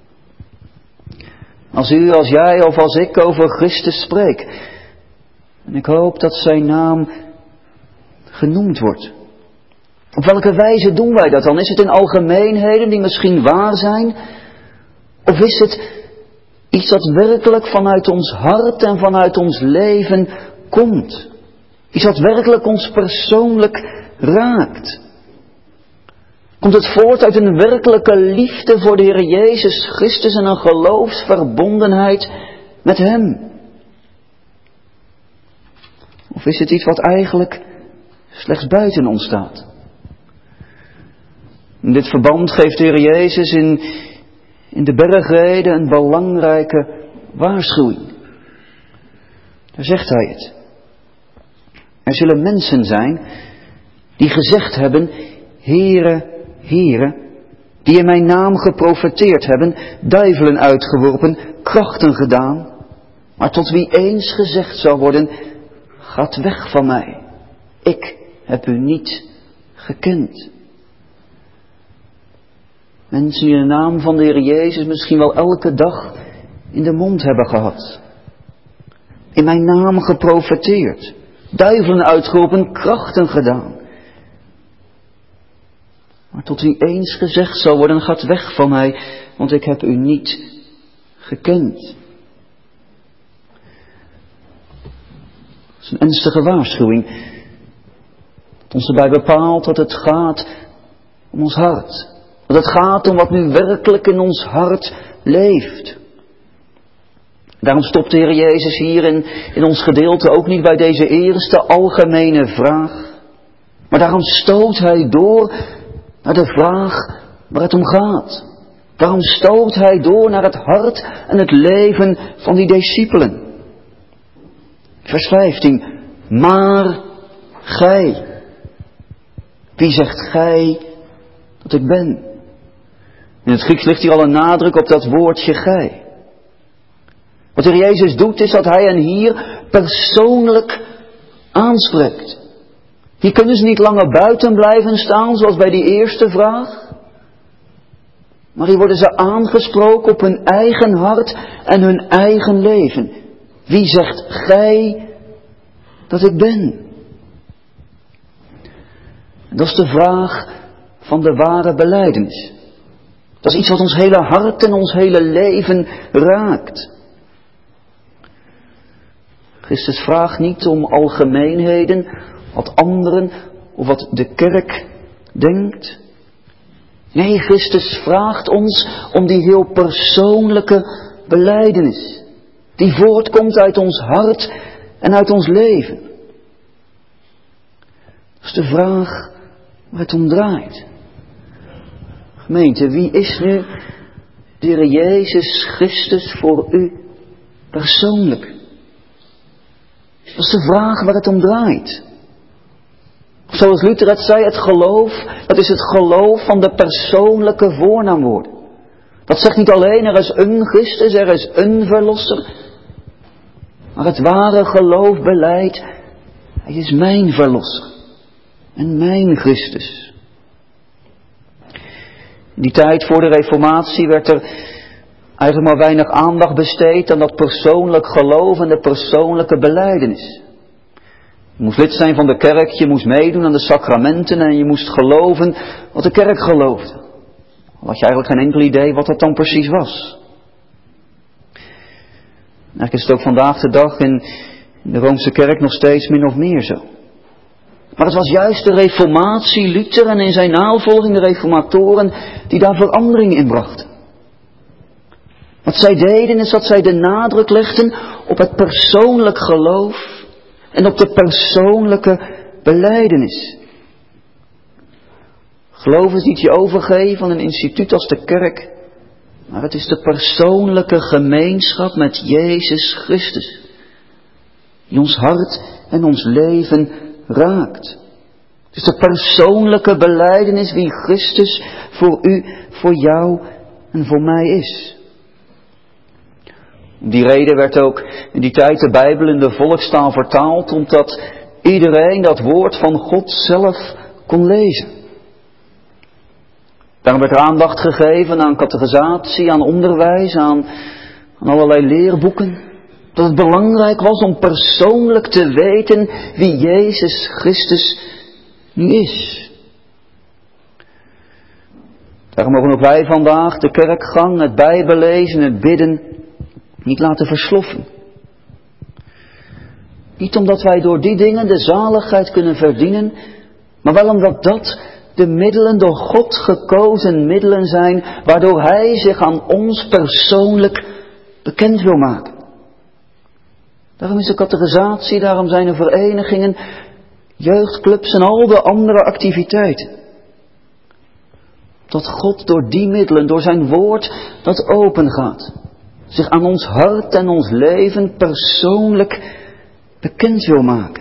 Als u, als jij of als ik over Christus spreek, en ik hoop dat zijn naam genoemd wordt. Op welke wijze doen wij dat dan? Is het in algemeenheden die misschien waar zijn? Of is het iets dat werkelijk vanuit ons hart en vanuit ons leven komt? Iets dat werkelijk ons persoonlijk raakt? Komt het voort uit een werkelijke liefde voor de Heer Jezus Christus en een geloofsverbondenheid met Hem? Of is het iets wat eigenlijk slechts buiten ons staat? In dit verband geeft de Heer Jezus in, in de bergrede een belangrijke waarschuwing. Daar zegt Hij het. Er zullen mensen zijn die gezegd hebben, Heere, Heere, die in mijn naam geprofeteerd hebben, duivelen uitgeworpen, krachten gedaan, maar tot wie eens gezegd zal worden, gaat weg van mij, ik heb u niet gekend. Mensen die de naam van de Heer Jezus misschien wel elke dag in de mond hebben gehad. In mijn naam geprofeteerd, duivelen uitgeroepen, krachten gedaan. Maar tot wie eens gezegd zal worden, gaat weg van mij, want ik heb u niet gekend. Dat is een ernstige waarschuwing. Dat ons erbij bepaalt dat het gaat om ons hart. Dat het gaat om wat nu werkelijk in ons hart leeft. Daarom stopt de Heer Jezus hier in, in ons gedeelte ook niet bij deze eerste algemene vraag. Maar daarom stoot Hij door naar de vraag waar het om gaat. Daarom stoot Hij door naar het hart en het leven van die discipelen. Vers vijftien. Maar gij. Wie zegt gij dat ik ben? In het Grieks ligt hier al een nadruk op dat woordje gij. Wat de Heer Jezus doet is dat Hij hen hier persoonlijk aanspreekt. Hier kunnen ze niet langer buiten blijven staan zoals bij die eerste vraag. Maar hier worden ze aangesproken op hun eigen hart en hun eigen leven. Wie zegt gij dat ik ben? Dat is de vraag van de ware belijdenis. Dat is iets wat ons hele hart en ons hele leven raakt. Christus vraagt niet om algemeenheden, wat anderen of wat de kerk denkt. Nee, Christus vraagt ons om die heel persoonlijke belijdenis. Die voortkomt uit ons hart en uit ons leven. Dat is de vraag waar het om draait. Gemeente, wie is nu de Heer Jezus Christus voor u persoonlijk? Dat is de vraag waar het om draait. Zoals Luther het zei, het geloof, dat is het geloof van de persoonlijke voornaamwoorden. Dat zegt niet alleen, er is een Christus, er is een verlosser. Maar het ware geloof beleidt, Hij is mijn verlosser. en mijn Christus. In die tijd voor de Reformatie werd er eigenlijk maar weinig aandacht besteed aan dat persoonlijk geloof en de persoonlijke belijdenis. Je moest lid zijn van de kerk, je moest meedoen aan de sacramenten en je moest geloven wat de kerk geloofde. Al had je eigenlijk geen enkel idee wat dat dan precies was. Eigenlijk is het ook vandaag de dag in de Roomse kerk nog steeds min of meer zo. Maar het was juist de Reformatie, Luther en in zijn navolging de reformatoren die daar verandering in brachten. Wat zij deden is dat zij de nadruk legden op het persoonlijk geloof en op de persoonlijke belijdenis. Geloof is niet je overgeven aan een instituut als de kerk, maar het is de persoonlijke gemeenschap met Jezus Christus, die ons hart en ons leven raakt. Het is de persoonlijke belijdenis wie Christus voor u, voor jou en voor mij is. Om die reden werd ook in die tijd de Bijbel in de volkstaal vertaald, omdat iedereen dat woord van God zelf kon lezen. Daarom werd er aandacht gegeven aan catechisatie, aan onderwijs, aan, aan allerlei leerboeken. Dat het belangrijk was om persoonlijk te weten wie Jezus Christus nu is. Daarom mogen ook wij vandaag de kerkgang, het Bijbellezen, het bidden niet laten versloffen. Niet omdat wij door die dingen de zaligheid kunnen verdienen, maar wel omdat dat de middelen door God gekozen middelen zijn, waardoor Hij zich aan ons persoonlijk bekend wil maken. Daarom is de catechisatie, daarom zijn er verenigingen, jeugdclubs en al de andere activiteiten. Dat God door die middelen, door zijn woord dat open gaat, zich aan ons hart en ons leven persoonlijk bekend wil maken.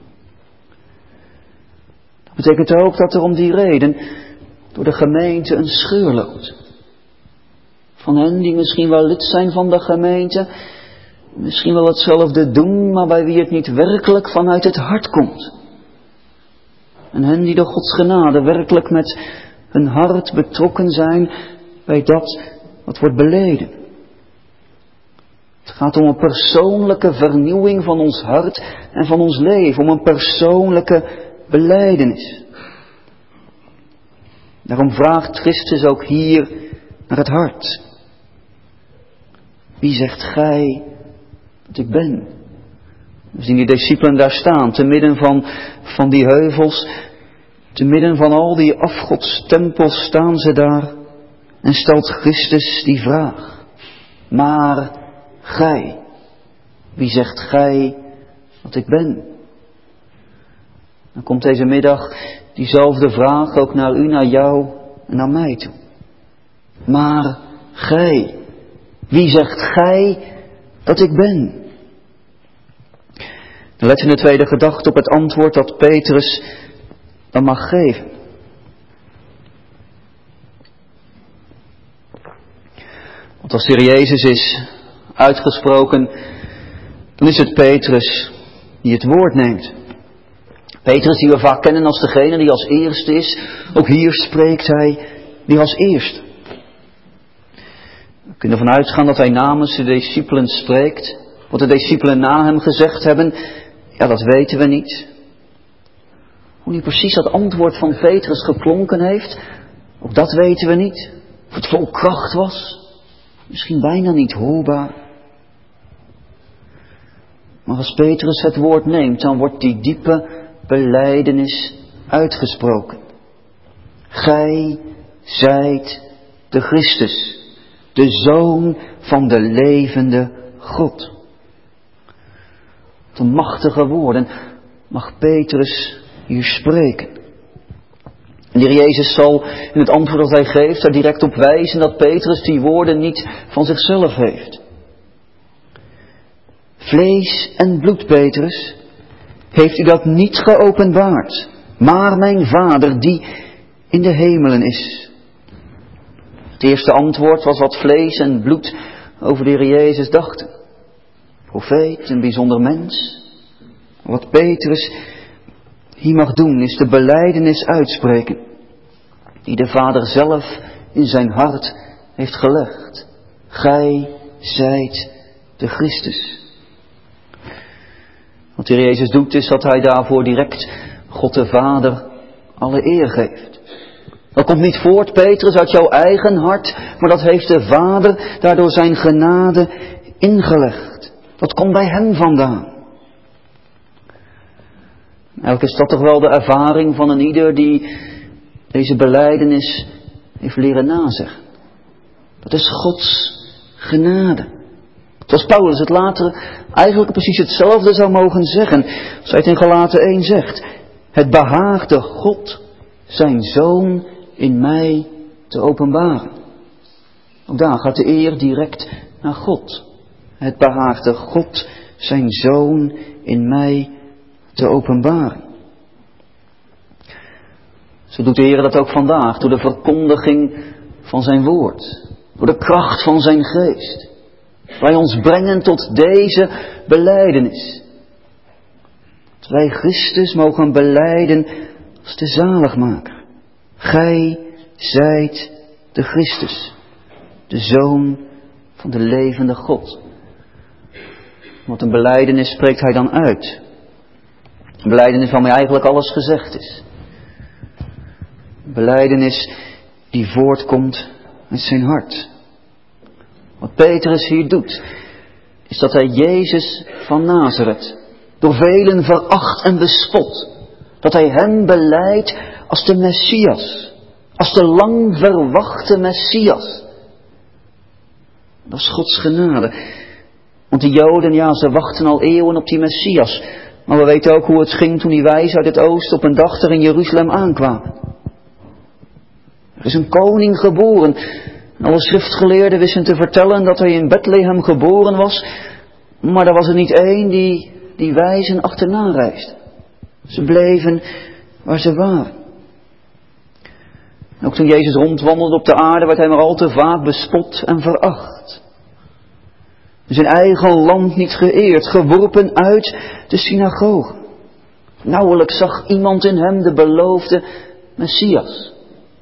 Dat betekent ook dat er om die reden door de gemeente een scheur loopt. Van hen die misschien wel lid zijn van de gemeente, misschien wel hetzelfde doen, maar bij wie het niet werkelijk vanuit het hart komt. En hen die door Gods genade werkelijk met hun hart betrokken zijn bij dat wat wordt beleden. Het gaat om een persoonlijke vernieuwing van ons hart en van ons leven, om een persoonlijke belijdenis. Daarom vraagt Christus ook hier naar het hart. Wie zegt gij dat ik ben? We zien die discipelen daar staan, te midden van, van die heuvels, te midden van al die afgodstempels staan ze daar en stelt Christus die vraag. Maar gij, wie zegt gij dat ik ben? Dan komt deze middag diezelfde vraag ook naar u, naar jou en naar mij toe. Maar gij, wie zegt gij dat ik ben? Let in de tweede gedachte op het antwoord dat Petrus dan mag geven. Want als de Heer Jezus is uitgesproken, dan is het Petrus die het woord neemt. Petrus die we vaak kennen als degene die als eerste is. Ook hier spreekt hij die als eerste. We kunnen ervan uitgaan dat hij namens de discipelen spreekt. Wat de discipelen na hem gezegd hebben, ja, dat weten we niet. Hoe nu precies dat antwoord van Petrus geklonken heeft, ook dat weten we niet. Of het vol kracht was, misschien bijna niet hoorbaar. Maar als Petrus het woord neemt, dan wordt die diepe belijdenis uitgesproken. Gij zijt de Christus, de Zoon van de levende God. Wat een machtige woorden mag Petrus hier spreken. En de Heer Jezus zal in het antwoord dat hij geeft er direct op wijzen dat Petrus die woorden niet van zichzelf heeft. Vlees en bloed, Petrus, heeft u dat niet geopenbaard, maar mijn Vader die in de hemelen is. Het eerste antwoord was wat vlees en bloed over de Heer Jezus dachten. Profeet, een bijzonder mens. Wat Petrus hier mag doen, is de belijdenis uitspreken, die de Vader zelf in zijn hart heeft gelegd. Gij zijt de Christus. Wat de Heer Jezus doet, is dat hij daarvoor direct God de Vader alle eer geeft. Dat komt niet voort, Petrus, uit jouw eigen hart, maar dat heeft de Vader daardoor zijn genade ingelegd. Dat komt bij hem vandaan. Eigenlijk is dat toch wel de ervaring van een ieder die deze belijdenis heeft leren nazeggen. Dat is Gods genade. Zoals Paulus het later eigenlijk precies hetzelfde zou mogen zeggen. Als hij het in Galaten één zegt. Het behaagde God zijn Zoon in mij te openbaren. Ook daar gaat de eer direct naar God. Het behaagde God zijn Zoon in mij te openbaren. Zo doet de Heer dat ook vandaag, door de verkondiging van zijn woord. Door de kracht van zijn geest. Wij ons brengen tot deze belijdenis. Dat wij Christus mogen belijden als de zaligmaker. Gij zijt de Christus, de Zoon van de levende God. Wat een belijdenis spreekt hij dan uit. Een belijdenis waarmee eigenlijk alles gezegd is. Een belijdenis die voortkomt uit zijn hart. Wat Petrus hier doet, is dat hij Jezus van Nazareth door velen veracht en bespot. Dat hij hem belijdt als de Messias. Als de lang verwachte Messias. Dat is Gods genade. Want die Joden, ja, ze wachten al eeuwen op die Messias. Maar we weten ook hoe het ging toen die wijzen uit het oosten op een dag er in Jeruzalem aankwamen. Er is een koning geboren. En alle schriftgeleerden wisten te vertellen dat hij in Bethlehem geboren was. Maar er was er niet één die die wijzen achterna reisde. Ze bleven waar ze waren. En ook toen Jezus rondwandelde op de aarde werd hij maar al te vaak bespot en veracht. In zijn eigen land niet geëerd, geworpen uit de synagoge. Nauwelijks zag iemand in hem de beloofde Messias.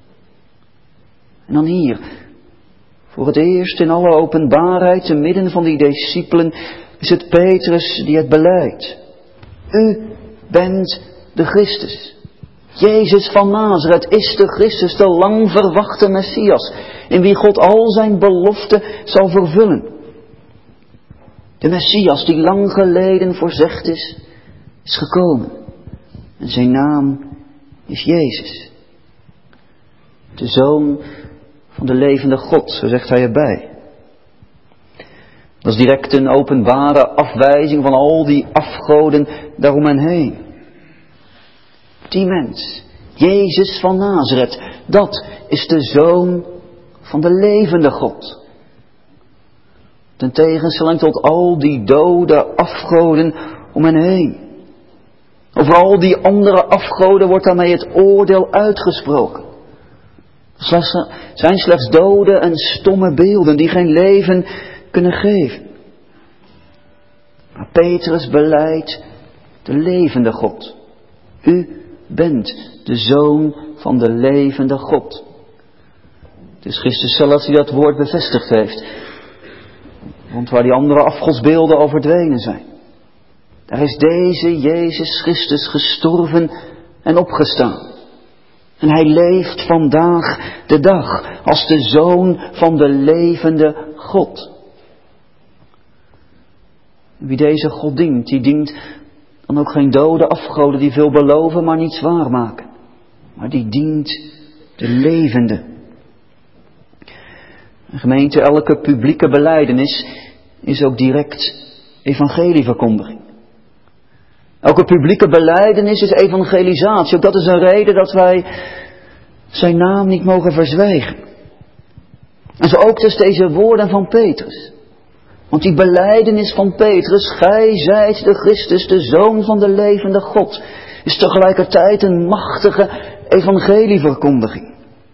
En dan hier, voor het eerst in alle openbaarheid, te midden van die discipelen, is het Petrus die het belijdt. U bent de Christus. Jezus van Nazareth is de Christus, de lang verwachte Messias, in wie God al zijn beloften zal vervullen. De Messias die lang geleden voorzegd is, is gekomen. En zijn naam is Jezus. De Zoon van de levende God, zo zegt hij erbij. Dat is direct een openbare afwijzing van al die afgoden daarom en heen. Die mens, Jezus van Nazareth, dat is de Zoon van de levende God. Ten tegenstelling tot al die dode afgoden om hen heen. Over al die andere afgoden wordt daarmee het oordeel uitgesproken. Slechts, zijn slechts dode en stomme beelden die geen leven kunnen geven. Maar Petrus belijdt de levende God. U bent de Zoon van de levende God. Het is Christus zelf die dat woord bevestigd heeft. Want waar die andere afgodsbeelden al verdwenen zijn. Daar is deze Jezus Christus gestorven en opgestaan. En hij leeft vandaag de dag als de Zoon van de levende God. Wie deze God dient, die dient dan ook geen dode afgoden die veel beloven maar niets waarmaken. Maar die dient de levende. En gemeente, elke publieke belijdenis is ook direct evangelieverkondiging. Elke publieke belijdenis is evangelisatie. Ook dat is een reden dat wij zijn naam niet mogen verzwijgen. En zo ook dus deze woorden van Petrus. Want die belijdenis van Petrus, gij zijt de Christus, de Zoon van de levende God, is tegelijkertijd een machtige evangelieverkondiging.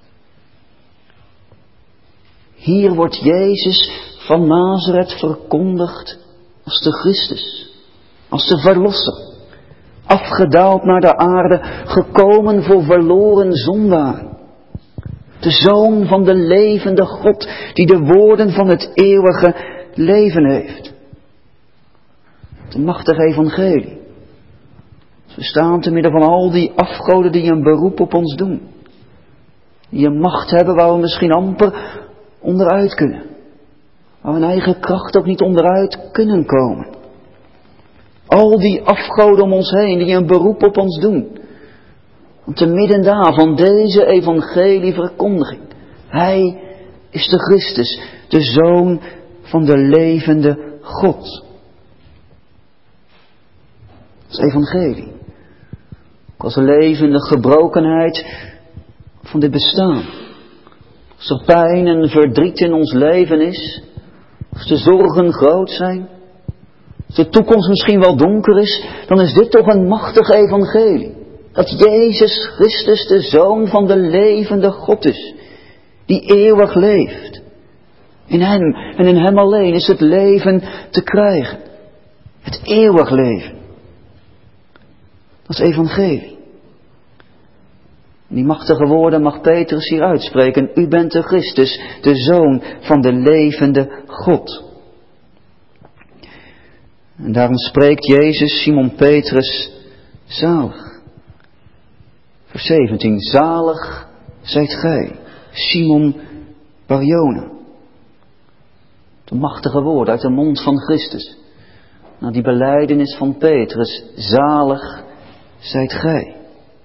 Hier wordt Jezus van Nazareth verkondigd als de Christus, als de Verlosser, afgedaald naar de aarde, gekomen voor verloren zondaren. De Zoon van de levende God, die de woorden van het eeuwige leven heeft. Het machtige evangelie. We staan te midden van al die afgoden die een beroep op ons doen. Die een macht hebben waar we misschien amper onderuit kunnen. Waar we in eigen kracht ook niet onderuit kunnen komen. Al die afgoden om ons heen die een beroep op ons doen. Want te midden daarvan deze evangelieverkondiging. Hij is de Christus, de Zoon van de levende God. Dat is evangelie. Ook als we leven in de gebrokenheid van dit bestaan. Als er pijn en verdriet in ons leven is. Als de zorgen groot zijn. Als de toekomst misschien wel donker is. Dan is dit toch een machtig evangelie. Dat Jezus Christus de Zoon van de levende God is. Die eeuwig leeft. In Hem en in Hem alleen is het leven te krijgen. Het eeuwig leven. Dat is evangelie. Die machtige woorden mag Petrus hier uitspreken. U bent de Christus, de Zoon van de levende God. En daarom spreekt Jezus Simon Petrus zalig. Vers zeventien. Zalig zijt gij, Simon Barjona. De machtige woorden uit de mond van Christus. Na die belijdenis van Petrus. Zalig zijt gij.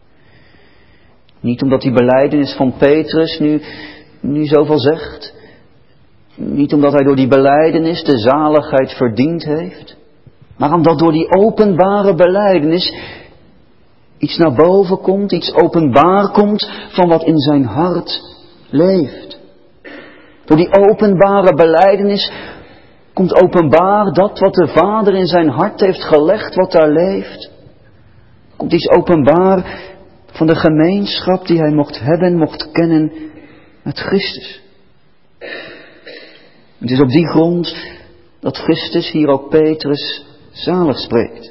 Niet omdat die belijdenis van Petrus nu, nu zoveel zegt. Niet omdat hij door die belijdenis de zaligheid verdiend heeft. Maar omdat door die openbare belijdenis iets naar boven komt, iets openbaar komt van wat in zijn hart leeft. Door die openbare belijdenis komt openbaar dat wat de Vader in zijn hart heeft gelegd, wat daar leeft. Komt iets openbaar van de gemeenschap die hij mocht hebben, mocht kennen met Christus. Het is op die grond dat Christus hier ook Petrus zalig spreekt.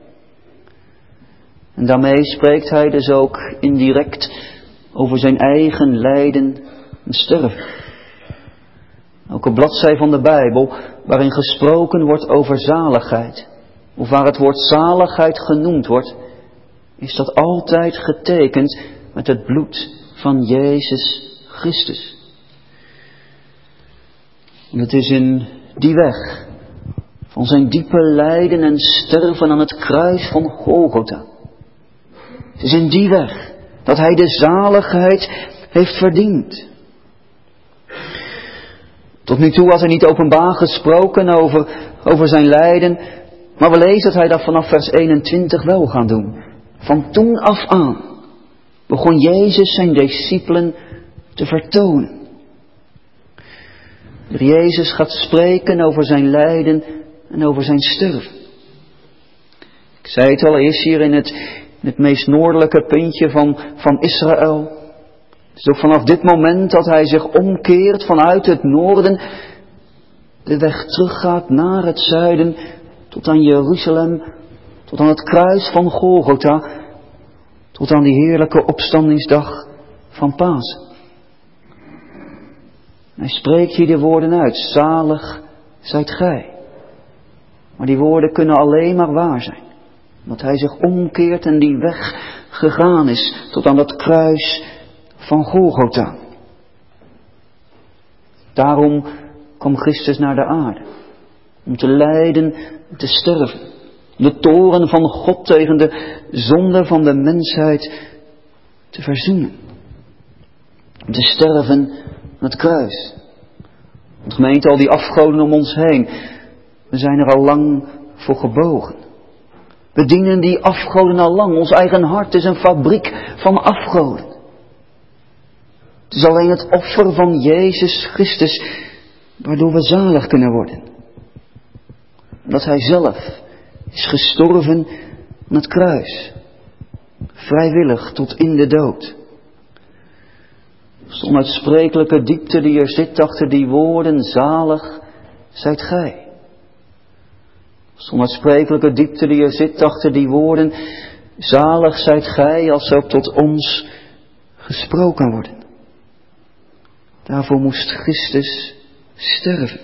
En daarmee spreekt hij dus ook indirect over zijn eigen lijden en sterven. Elke bladzij van de Bijbel waarin gesproken wordt over zaligheid, of waar het woord zaligheid genoemd wordt, is dat altijd getekend met het bloed van Jezus Christus. En het is in die weg van zijn diepe lijden en sterven aan het kruis van Golgotha. Het is in die weg dat hij de zaligheid heeft verdiend. Tot nu toe had hij niet openbaar gesproken over, over zijn lijden, maar we lezen dat hij dat vanaf vers eenentwintig wel gaat doen. Van toen af aan begon Jezus zijn discipelen te vertonen. De Jezus gaat spreken over zijn lijden en over zijn sterven. Ik zei het al, hij is hier in het, in het meest noordelijke puntje van, van Israël. Het is ook vanaf dit moment dat hij zich omkeert vanuit het noorden, de weg teruggaat naar het zuiden, tot aan Jeruzalem, tot aan het kruis van Golgotha, tot aan die heerlijke opstandingsdag van Pasen. Hij spreekt hier de woorden uit, zalig zijt gij. Maar die woorden kunnen alleen maar waar zijn, omdat hij zich omkeert en die weg gegaan is tot aan dat kruis van Golgotha. Daarom kwam Christus naar de aarde, om te lijden en te sterven. De toren van God tegen de zonde van de mensheid te verzoenen. Om te sterven aan het kruis. Want gemeente, al die afgoden om ons heen, we zijn er al lang voor gebogen. We dienen die afgoden al lang. Ons eigen hart is een fabriek van afgoden. Het is alleen het offer van Jezus Christus waardoor we zalig kunnen worden. Dat hij zelf is gestorven aan het kruis. Vrijwillig tot in de dood. Dat is de onuitsprekelijke diepte die er zit achter die woorden, zalig zijt gij. Dat is de onuitsprekelijke diepte die er zit achter die woorden, Zalig zijt gij als ook tot ons gesproken worden. Daarvoor moest Christus sterven.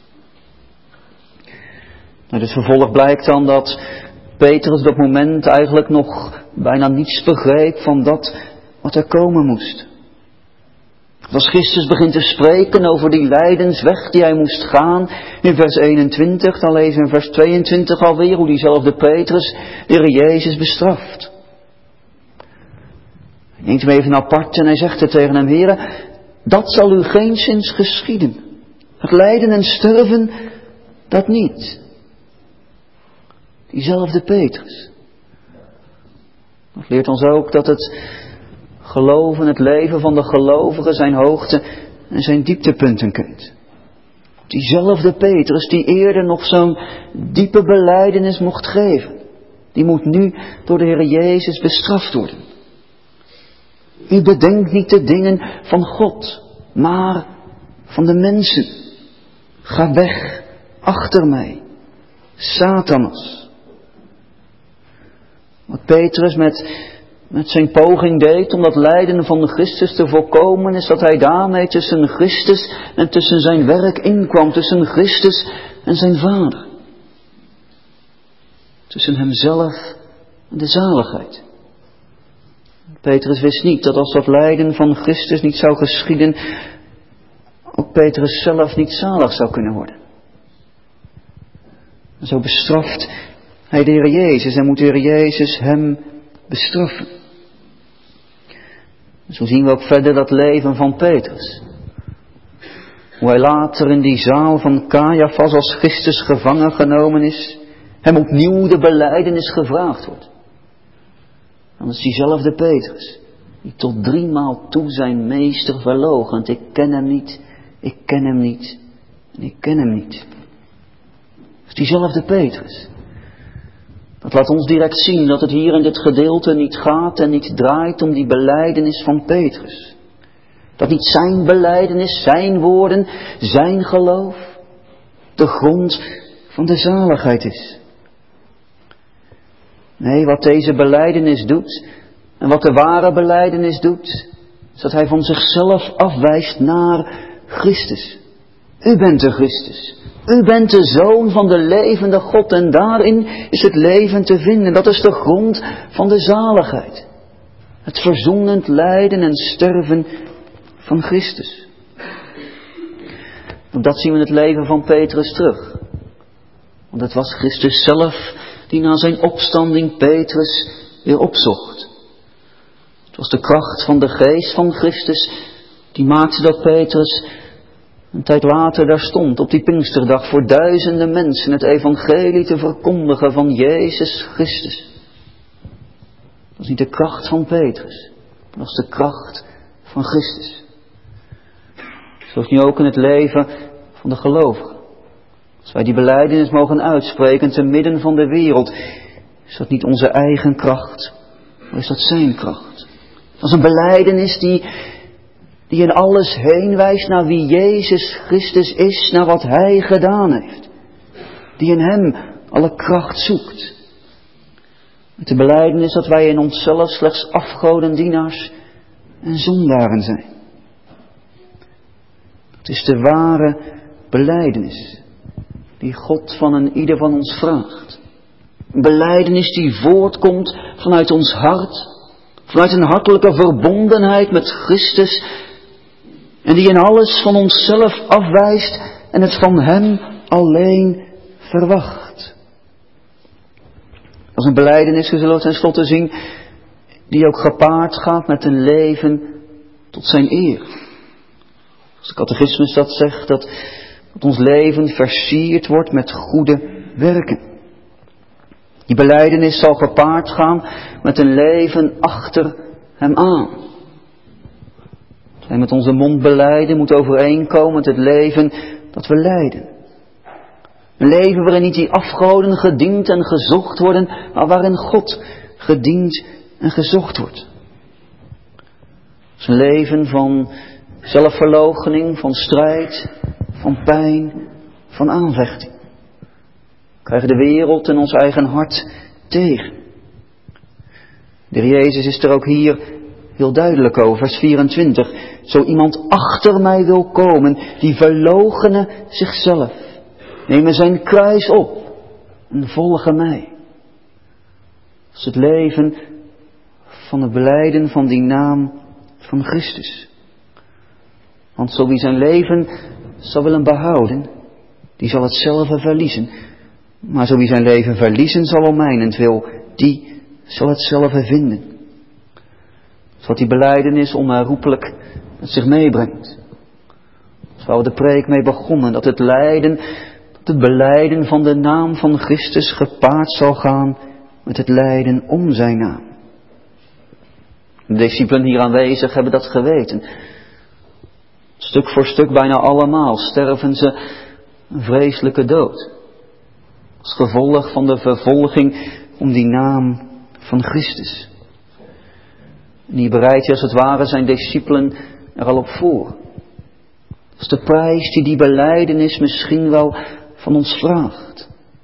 Uit het vervolg blijkt dan dat Petrus op dat moment eigenlijk nog bijna niets begreep van dat wat er komen moest. Als Christus begint te spreken over die lijdensweg die hij moest gaan, in vers eenentwintig, dan lezen we in vers tweeëntwintig alweer hoe diezelfde Petrus de Heer Jezus bestraft. Hij neemt hem even apart en hij zegt er tegen hem: Heere, dat zal u geenszins geschieden. Het lijden en sterven, dat niet. Diezelfde Petrus. Dat leert ons ook dat het geloven, het leven van de gelovigen zijn hoogte en zijn dieptepunten kent. Diezelfde Petrus die eerder nog zo'n diepe belijdenis mocht geven, die moet nu door de Heer Jezus bestraft worden. U bedenkt niet de dingen van God, maar van de mensen. Ga weg, achter mij, Satanas. Wat Petrus met, met zijn poging deed om dat lijden van de Christus te voorkomen, is dat hij daarmee tussen Christus en tussen zijn werk inkwam, tussen Christus en zijn Vader. Tussen hemzelf en de zaligheid. Petrus wist niet dat als dat lijden van Christus niet zou geschieden, ook Petrus zelf niet zalig zou kunnen worden. En zo bestraft hij de Heer Jezus en moet de Heer Jezus hem bestraffen. En zo zien we ook verder dat leven van Petrus. Hoe hij later in die zaal van Caiaphas als Christus gevangen genomen is, hem opnieuw de belijdenis gevraagd wordt. Dan is diezelfde Petrus, die tot driemaal toe zijn meester verloochent. Ik ken hem niet, ik ken hem niet en ik ken hem niet. Dat is diezelfde Petrus. Dat laat ons direct zien dat het hier in dit gedeelte niet gaat en niet draait om die belijdenis van Petrus. Dat niet zijn belijdenis, zijn woorden, zijn geloof de grond van de zaligheid is. Nee, wat deze belijdenis doet en wat de ware belijdenis doet, is dat hij van zichzelf afwijst naar Christus. U bent de Christus. U bent de Zoon van de levende God en daarin is het leven te vinden. Dat is de grond van de zaligheid. Het verzoenend lijden en sterven van Christus. Ook dat zien we in het leven van Petrus terug. Want het was Christus zelf die na zijn opstanding Petrus weer opzocht. Het was de kracht van de geest van Christus die maakte dat Petrus een tijd later daar stond op die Pinksterdag voor duizenden mensen het evangelie te verkondigen van Jezus Christus. Dat was niet de kracht van Petrus, dat was de kracht van Christus. Zoals nu ook in het leven van de gelovigen. Als wij die belijdenis mogen uitspreken te midden van de wereld, is dat niet onze eigen kracht, maar is dat zijn kracht. Dat is een belijdenis die, die in alles heen wijst naar wie Jezus Christus is, naar wat Hij gedaan heeft. Die in Hem alle kracht zoekt. Met de belijdenis dat wij in onszelf slechts afgodendienaars en zondaren zijn. Het is de ware belijdenis die God van een ieder van ons vraagt. Een belijdenis die voortkomt vanuit ons hart, vanuit een hartelijke verbondenheid met Christus en die in alles van onszelf afwijst en het van Hem alleen verwacht. Dat is een belijdenis, zullen we tenslotte zien, die ook gepaard gaat met een leven tot zijn eer. Als de catechismus dat zegt, dat, dat ons leven versierd wordt met goede werken. Die belijdenis zal gepaard gaan met een leven achter Hem aan. Wat wij met onze mond belijden moet overeenkomen met het leven dat we leiden. Een leven waarin niet die afgoden gediend en gezocht worden, maar waarin God gediend en gezocht wordt. Het is een leven van zelfverloochening, van strijd, van pijn, van aanvechting. We krijgen de wereld en ons eigen hart tegen. De Heer Jezus is er ook hier heel duidelijk over, vers vierentwintig. Zo iemand achter mij wil komen, die verloochene zichzelf. Nemen zijn kruis op en volgen mij. Dat is het leven van het belijden van die naam van Christus. Want zo wie zijn leven zal willen behouden, die zal hetzelfde verliezen. Maar zo wie zijn leven verliezen zal om mijnentwil, die zal hetzelfde vinden. Dat is wat die belijdenis onherroepelijk met zich meebrengt. Dat is waar we de preek mee begonnen, dat het lijden, dat het belijden van de naam van Christus gepaard zal gaan met het lijden om zijn naam. De discipelen hier aanwezig hebben dat geweten. Stuk voor stuk, bijna allemaal, sterven ze een vreselijke dood. Als gevolg van de vervolging om die naam van Christus. En hier bereidt hij als het ware zijn discipelen er al op voor. Dat is de prijs die die belijdenis misschien wel van ons vraagt.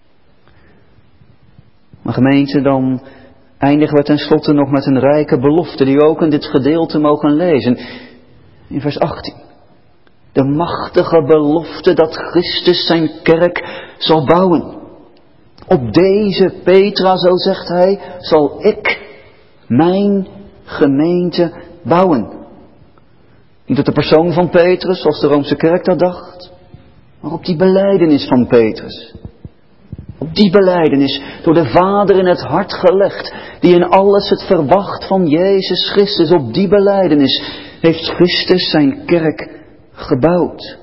Maar gemeente, dan eindigen we tenslotte nog met een rijke belofte die we ook in dit gedeelte mogen lezen. In vers achttien. De machtige belofte dat Christus zijn kerk zal bouwen. Op deze Petra, zo zegt hij, zal ik mijn gemeente bouwen. Niet op de persoon van Petrus, zoals de Roomse kerk dat dacht, maar op die belijdenis van Petrus. Op die belijdenis, door de Vader in het hart gelegd, die in alles het verwacht van Jezus Christus. Op die belijdenis heeft Christus zijn kerk gebouwd.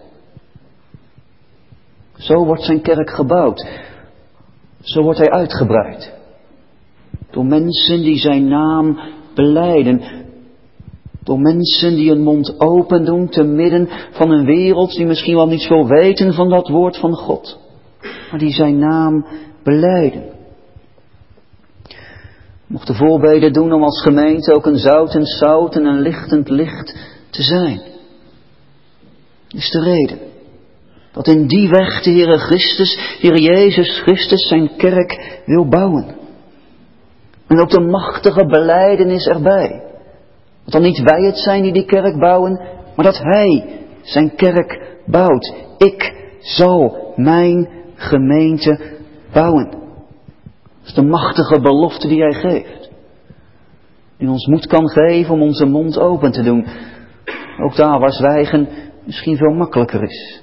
Zo wordt zijn kerk gebouwd. Zo wordt hij uitgebreid. Door mensen die zijn naam belijden. Door mensen die een mond open doen te midden van een wereld die misschien wel niet veel weten van dat woord van God. Maar die zijn naam belijden. Mochten voorbeden doen om als gemeente ook een zoutend zout en een lichtend licht te zijn. Dat is de reden. Dat in die weg de Heere Christus, Heere Jezus Christus zijn kerk wil bouwen. En ook de machtige belijdenis erbij. Dat dan niet wij het zijn die die kerk bouwen, maar dat Hij zijn kerk bouwt. Ik zal mijn gemeente bouwen. Dat is de machtige belofte die Hij geeft. Die ons moed kan geven om onze mond open te doen. Ook daar waar zwijgen misschien veel makkelijker is.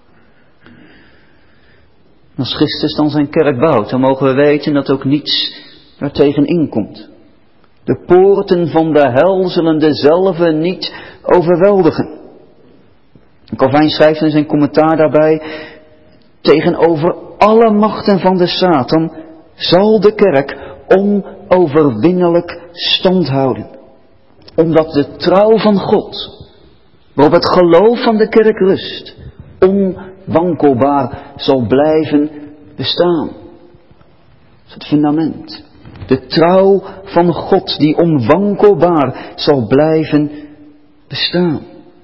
Als Christus dan zijn kerk bouwt, dan mogen we weten dat ook niets er tegen inkomt. De poorten van de hel zullen dezelfde niet overweldigen. Calvijn schrijft in zijn commentaar daarbij: tegenover alle machten van de Satan zal de kerk onoverwinnelijk stand houden. Omdat de trouw van God, waarop het geloof van de kerk rust, onwankelbaar zal blijven bestaan. Dat is het fundament. De trouw van God die onwankelbaar zal blijven bestaan.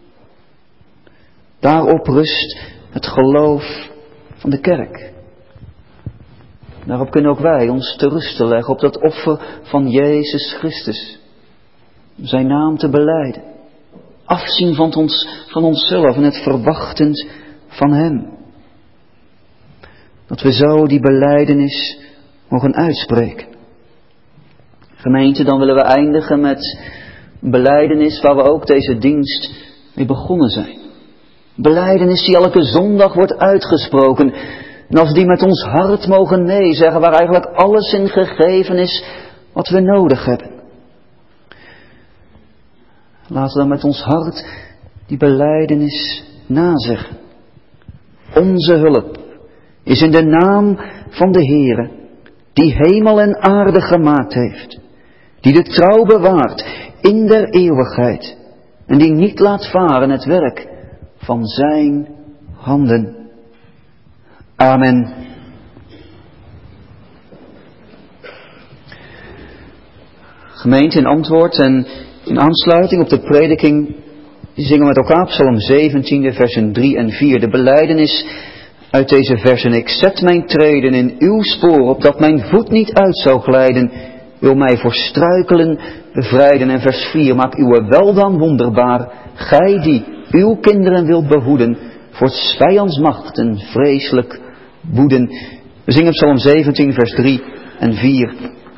Daarop rust het geloof van de kerk. Daarop kunnen ook wij ons te rusten leggen op dat offer van Jezus Christus. Om zijn naam te belijden. Afzien van, ons, van onszelf en het verwachtend van Hem. Dat we zo die belijdenis mogen uitspreken. Gemeente, dan willen we eindigen met een belijdenis waar we ook deze dienst mee begonnen zijn. Belijdenis die elke zondag wordt uitgesproken. En als die met ons hart mogen nee zeggen, waar eigenlijk alles in gegeven is wat we nodig hebben. Laten we dan met ons hart die belijdenis nazeggen. Onze hulp is in de naam van de Heere, die hemel en aarde gemaakt heeft. Die de trouw bewaart in der eeuwigheid. En die niet laat varen het werk van zijn handen. Amen. Gemeente, in antwoord en in aansluiting op de prediking zingen we met elkaar Psalm zeventien, versen drie en vier. De belijdenis uit deze versen. Ik zet mijn treden in uw spoor, opdat mijn voet niet uit zou glijden. wil mij voor struikelen bevrijden. En vers vier, maak uw weldaad wonderbaar, gij die uw kinderen wilt behoeden, voor het vijands machten vreselijk woeden. We zingen Psalm zeventien, vers drie en vier.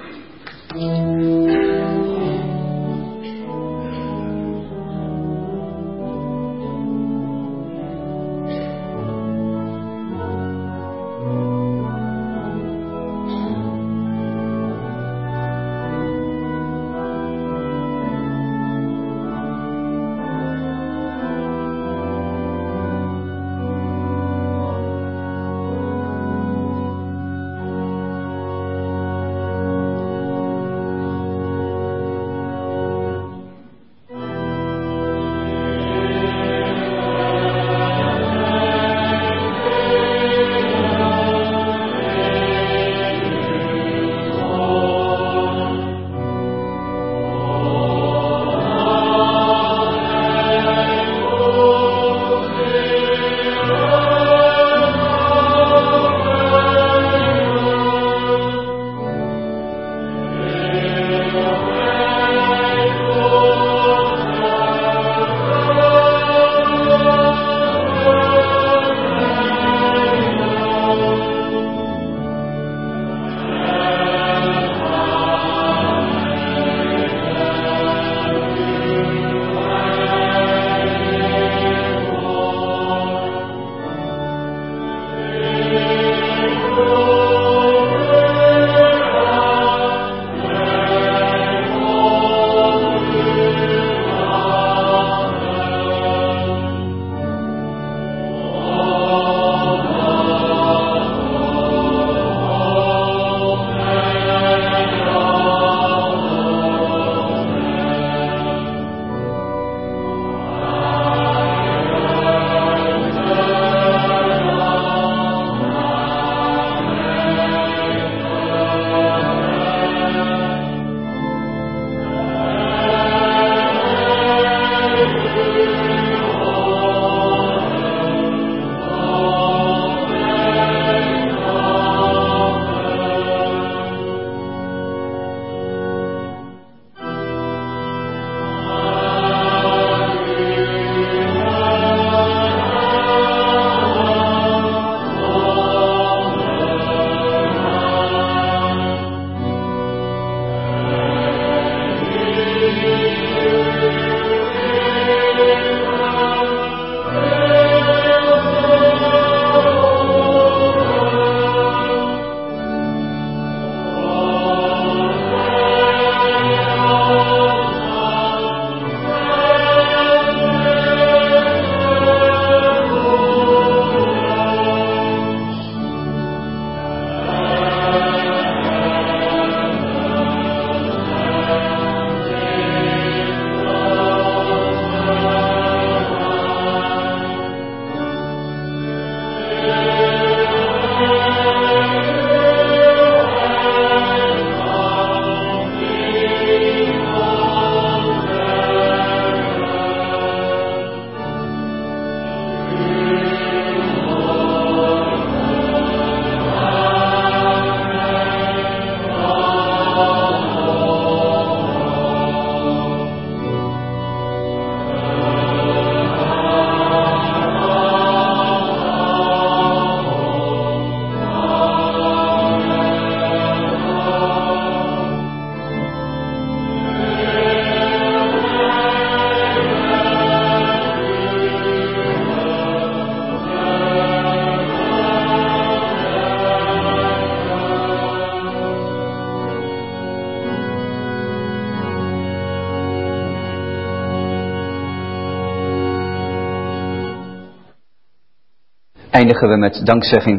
eindigen we met dankzegging.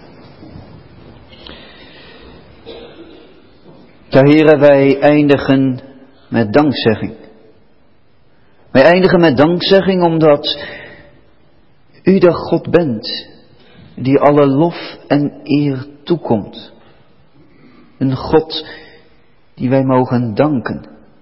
Ja, Heere, wij eindigen met dankzegging. Wij eindigen met dankzegging omdat U de God bent die alle lof en eer toekomt. Een God die wij mogen danken.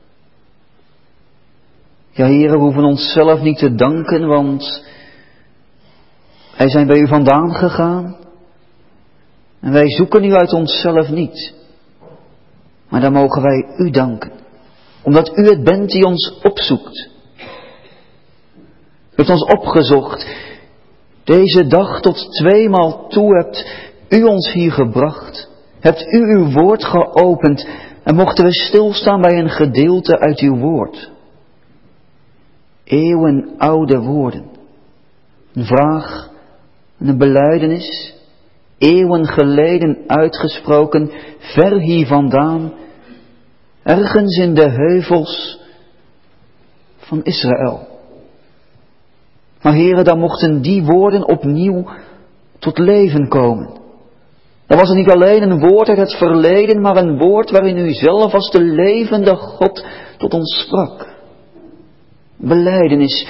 Ja, Heere, we hoeven onszelf niet te danken, want wij zijn bij U vandaan gegaan. En wij zoeken U uit onszelf niet. Maar dan mogen wij u danken. Omdat u het bent die ons opzoekt. U hebt ons opgezocht. Deze dag tot tweemaal toe hebt u ons hier gebracht. Hebt u uw woord geopend en mochten we stilstaan bij een gedeelte uit uw woord. Eeuwenoude woorden. Een vraag en een belijdenis. Eeuwen geleden uitgesproken, ver hier vandaan. Ergens in de heuvels van Israël. Maar heren, dan mochten die woorden opnieuw tot leven komen. Dan was het niet alleen een woord uit het verleden, maar een woord waarin u zelf als de levende God tot ons sprak. Belijdenis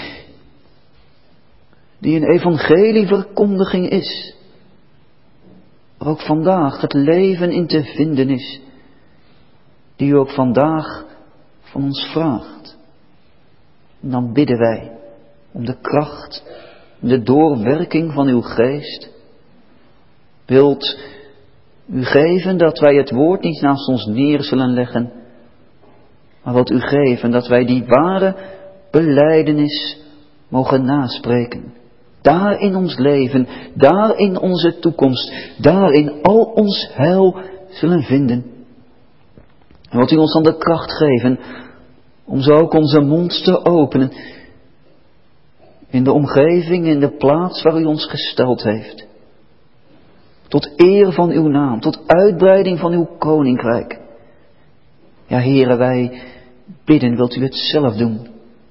die een evangelieverkondiging is. Waar ook vandaag het leven in te vinden is. Die u ook vandaag van ons vraagt. En dan bidden wij om de kracht, de doorwerking van uw geest. Wilt u geven dat wij het woord niet naast ons neer zullen leggen. Maar wilt u geven dat wij die ware belijdenis mogen naspreken. Daar in ons leven, daar in onze toekomst, daar in al ons heil zullen vinden. En wilt u ons dan de kracht geven om zo ook onze mond te openen in de omgeving, in de plaats waar u ons gesteld heeft. Tot eer van uw naam, tot uitbreiding van uw koninkrijk. Ja, heren, wij bidden, wilt u het zelf doen.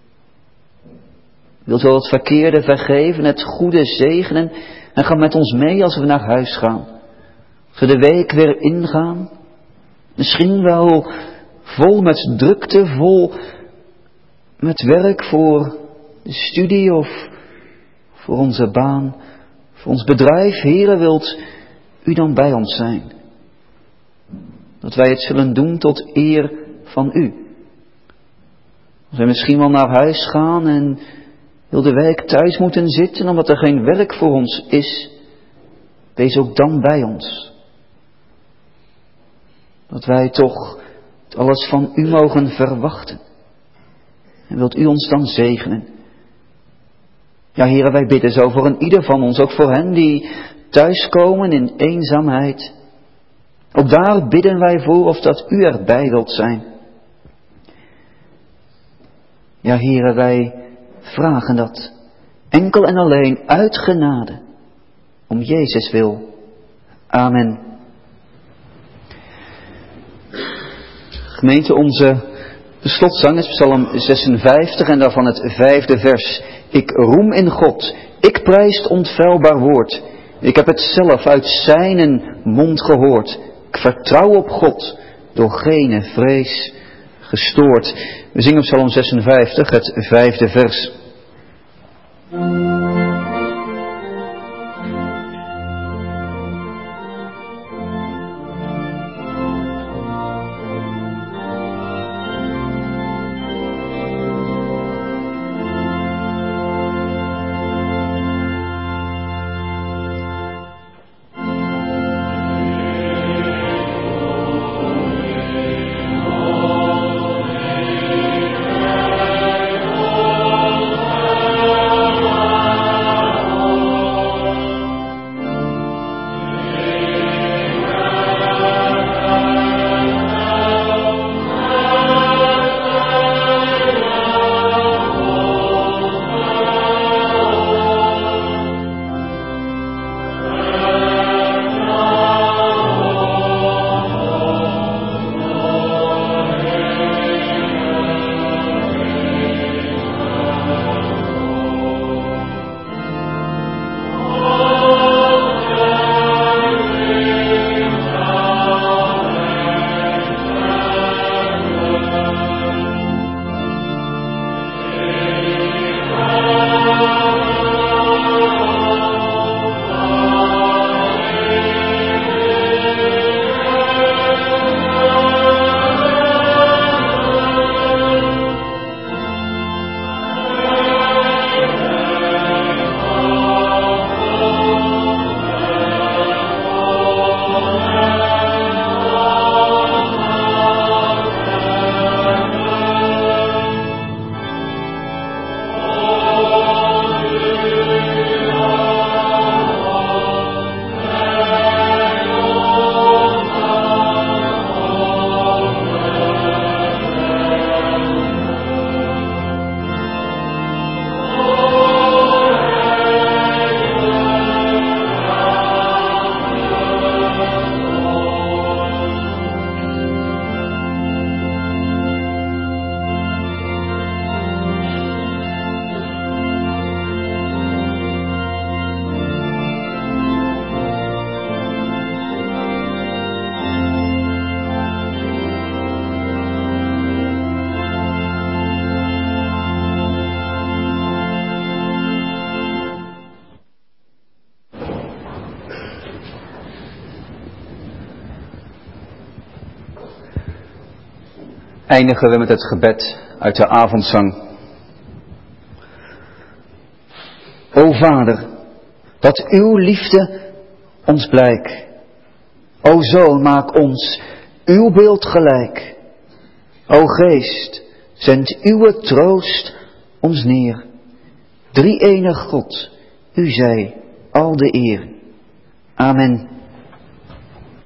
Wilt u het verkeerde vergeven, het goede zegenen en ga met ons mee als we naar huis gaan. Als we de week weer ingaan, misschien wel vol met drukte, vol met werk voor de studie of voor onze baan, voor ons bedrijf. Heren, wilt u dan bij ons zijn. Dat wij het zullen doen tot eer van u. Als wij misschien wel naar huis gaan en heel de week thuis moeten zitten omdat er geen werk voor ons is, wees ook dan bij ons. Dat wij toch het alles van u mogen verwachten. En wilt u ons dan zegenen. Ja, heren, wij bidden zo voor een ieder van ons, ook voor hen die thuiskomen in eenzaamheid. Ook daar bidden wij voor of dat u erbij wilt zijn. Ja, heren, wij vragen dat. Enkel en alleen uit genade. Om Jezus wil. Amen. Gemeente, onze slotzang is Psalm zesenvijftig en daarvan het vijfde vers. Ik roem in God. Ik prijs het onfeilbaar woord. Ik heb het zelf uit zijnen mond gehoord. Ik vertrouw op God, door geen vrees gestoord. We zingen Psalm zesenvijftig, het vijfde vers. Amen. eindigen we met het gebed uit de avondzang. O Vader, dat uw liefde ons blijk. O Zoon, maak ons uw beeld gelijk. O Geest, zend uw troost ons neer. Drie-enig God, u zij al de eer. Amen.